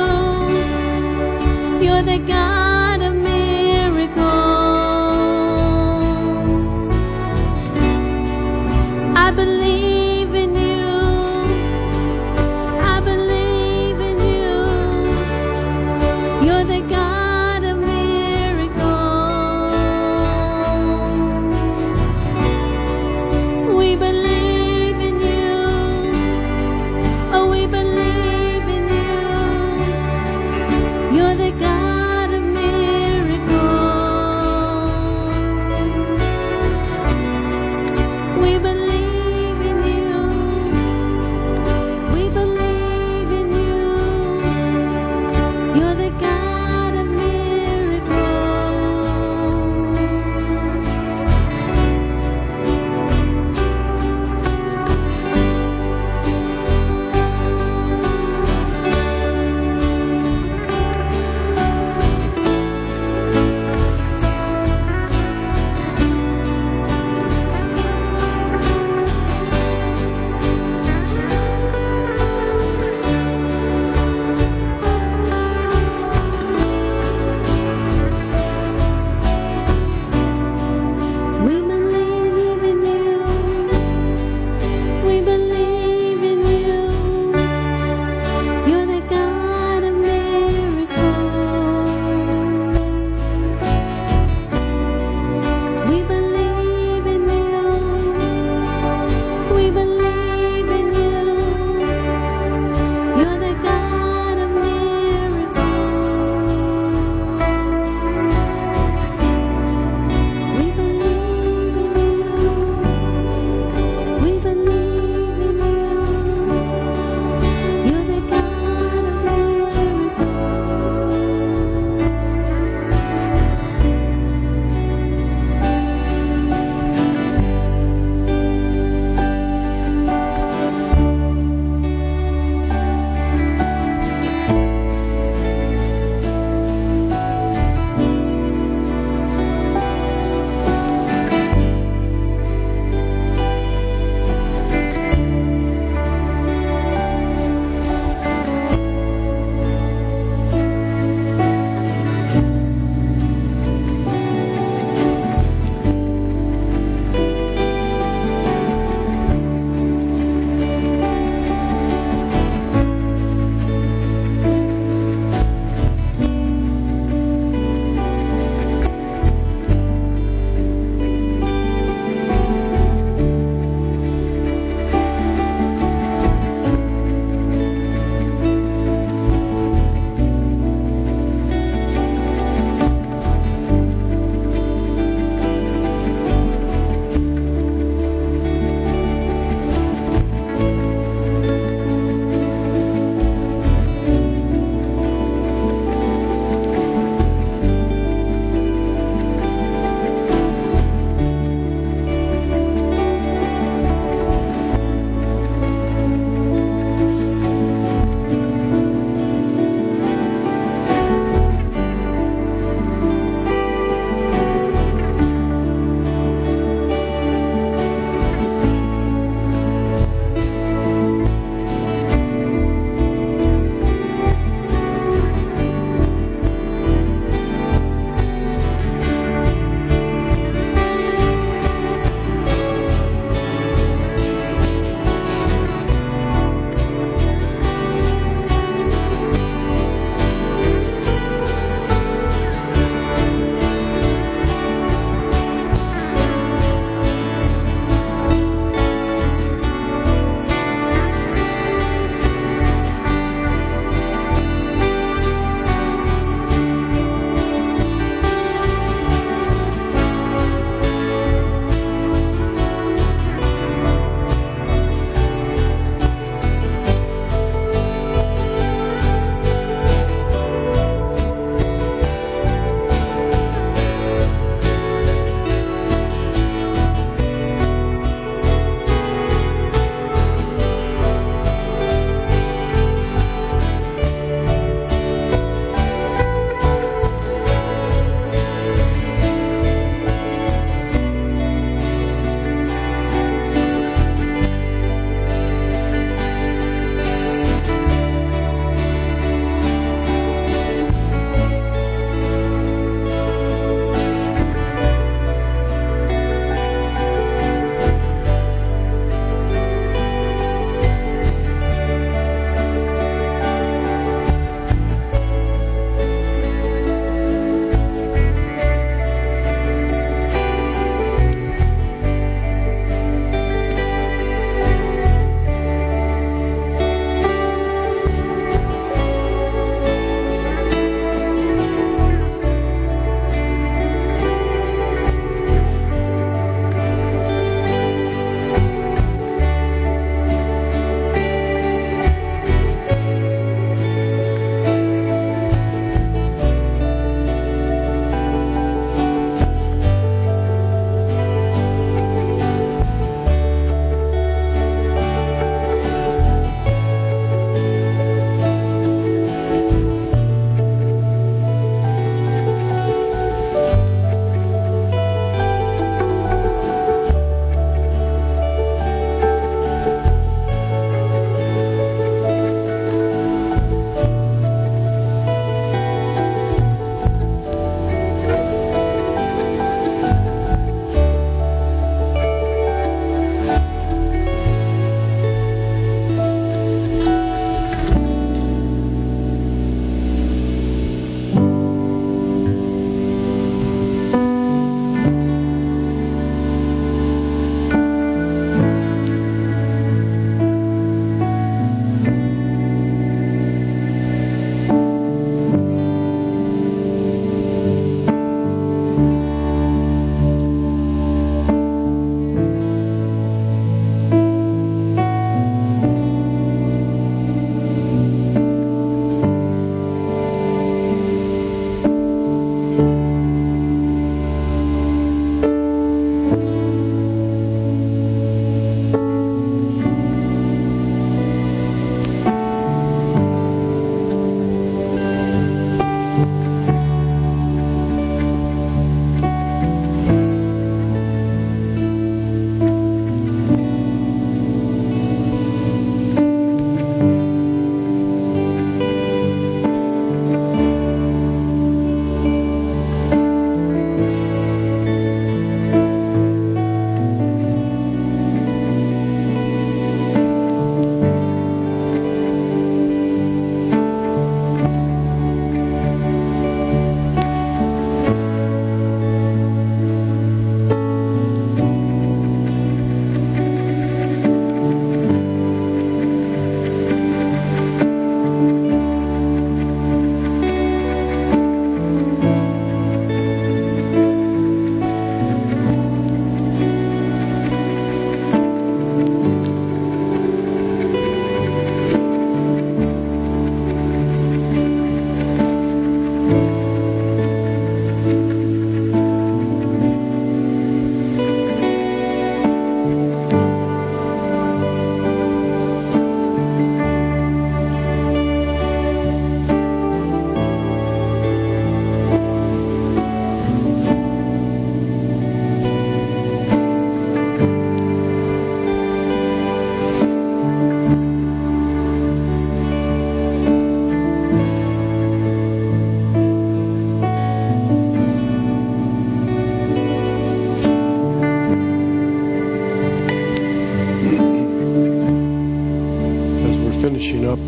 Speaker 1: you, you're the God of miracles. I believe in you,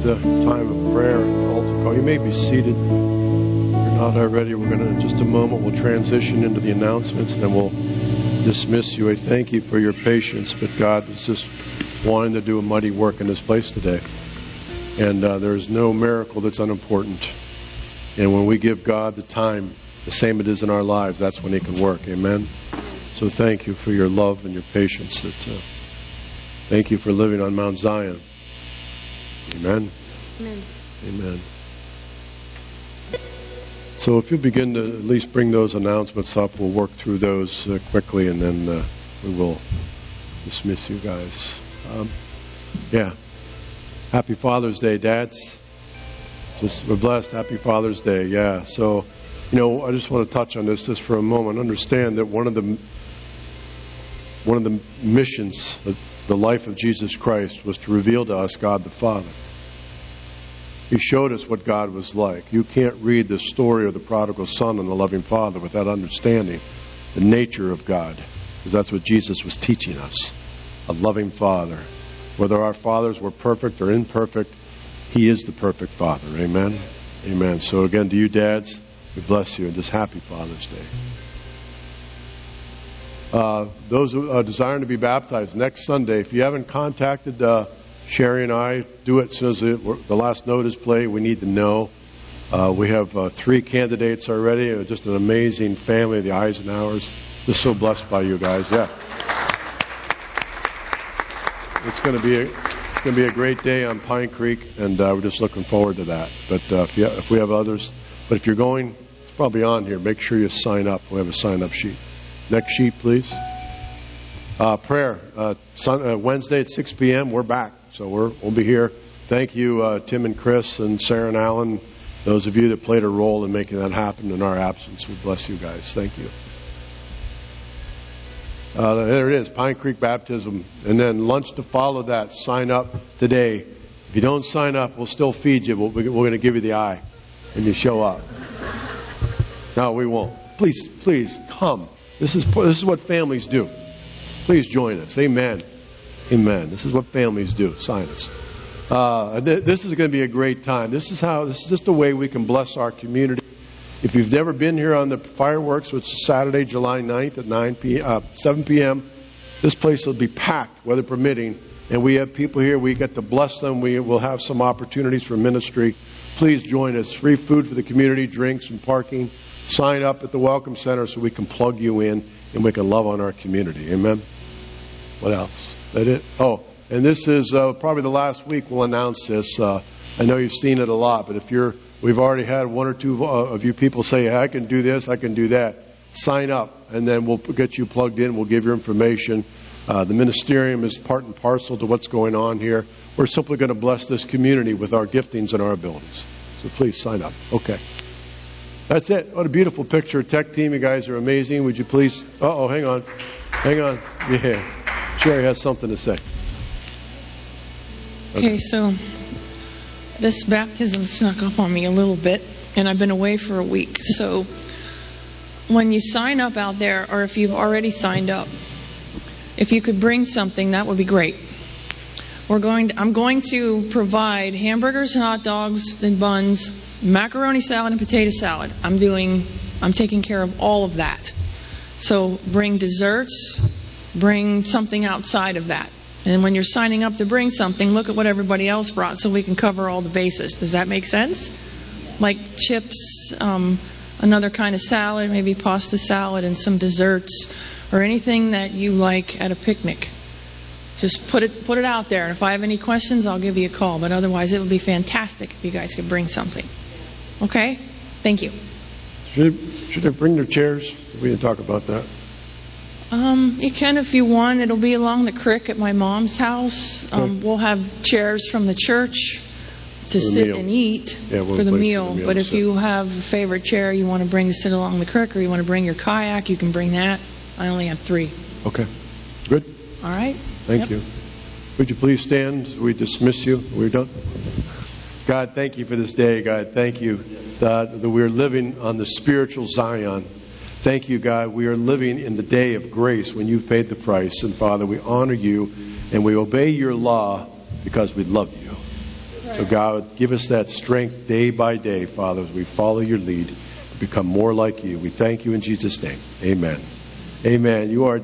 Speaker 2: the time of prayer and altar call. You may be seated. If you're not already, we're going to, in just a moment, we'll transition into the announcements and then we'll dismiss you. I thank you for your patience, but God is just wanting to do a mighty work in this place today. And there's no miracle that's unimportant. And when we give God the time, the same it is in our lives, that's when He can work. Amen? So thank you for your love and your patience. Thank you for living on Mount Zion. Amen?
Speaker 1: Amen.
Speaker 2: Amen. So if you begin to at least bring those announcements up, we'll work through those quickly, and then we will dismiss you guys. Happy Father's Day, dads. We're blessed. Happy Father's Day. Yeah. So, I just want to touch on this just for a moment. Understand that one of the missions of the life of Jesus Christ was to reveal to us God the Father. He showed us what God was like. You can't read the story of the prodigal son and the loving Father without understanding the nature of God, because that's what Jesus was teaching us. A loving Father. Whether our fathers were perfect or imperfect, He is the perfect Father. Amen? Amen. So again, to you dads, we bless you and just happy Father's Day. Those who are desiring to be baptized next Sunday, if you haven't contacted Sherry and I, do it as soon as the last note is played. We need to know. We have 3 candidates already. Just an amazing family, the Eisenhowers. Just so blessed by you guys. Yeah. It's going to be a great day on Pine Creek, and we're just looking forward to that. But if we have others, but if you're going, it's probably on here. Make sure you sign up. We have a sign-up sheet. Next sheet, please. Prayer Wednesday at 6 p.m. We're back, so we'll be here. Thank you, Tim and Chris and Sarah and Alan, those of you that played a role in making that happen in our absence. We bless you guys. Thank you. There it is, Pine Creek Baptism. And then lunch to follow that. Sign up today. If you don't sign up, we'll still feed you. We're going to give you the eye when you show up. No, we won't. Please, come. This is what families do. Please join us. Amen. Amen. This is what families do. Sign us. This is going to be a great time. This is just a way we can bless our community. If you've never been here on the fireworks, which is Saturday, July 9th at 7 p.m., this place will be packed, weather permitting. And we have people here. We get to bless them. We will have some opportunities for ministry. Please join us. Free food for the community, drinks and parking. Sign up at the Welcome Center so we can plug you in and we can love on our community. Amen? What else? That it? Oh, and this is probably the last week we'll announce this. I know you've seen it a lot, but we've already had 1 or 2 of you people say, I can do this, I can do that. Sign up, and then we'll get you plugged in. We'll give you information. The ministerium is part and parcel to what's going on here. We're simply going to bless this community with our giftings and our abilities. So please sign up. Okay. That's it. What a beautiful picture. Tech team, you guys are amazing. Would you please... hang on. Yeah. Sherry has something to say.
Speaker 5: Okay, so this baptism snuck up on me a little bit, and I've been away for a week. So when you sign up out there, or if you've already signed up, if you could bring something, that would be great. I'm going to provide hamburgers and hot dogs and buns, macaroni salad and potato salad. I'm taking care of all of that. So bring desserts, bring something outside of that. And when you're signing up to bring something, look at what everybody else brought so we can cover all the bases. Does that make sense? Like chips, another kind of salad, maybe pasta salad and some desserts, or anything that you like at a picnic. Just put it out there. And if I have any questions, I'll give you a call. But otherwise, it would be fantastic if you guys could bring something. Okay? Thank you.
Speaker 2: Should they bring their chairs? We didn't talk about that.
Speaker 5: You can if you want. It'll be along the creek at my mom's house. We'll have chairs from the church to sit and eat for the meal. But if you have a favorite chair you want to bring to sit along the creek, or you want to bring your kayak, you can bring that. I only have 3.
Speaker 2: Okay. Good.
Speaker 5: All right.
Speaker 2: Thank you. Would you please stand as we dismiss you? We're done. God, thank you for this day, God. Thank you, God, that we are living on the spiritual Zion. Thank you, God. We are living in the day of grace when you've paid the price. And, Father, we honor you and we obey your law because we love you. So God, give us that strength day by day, Father, as we follow your lead to become more like you. We thank you in Jesus' name. Amen. Amen. You are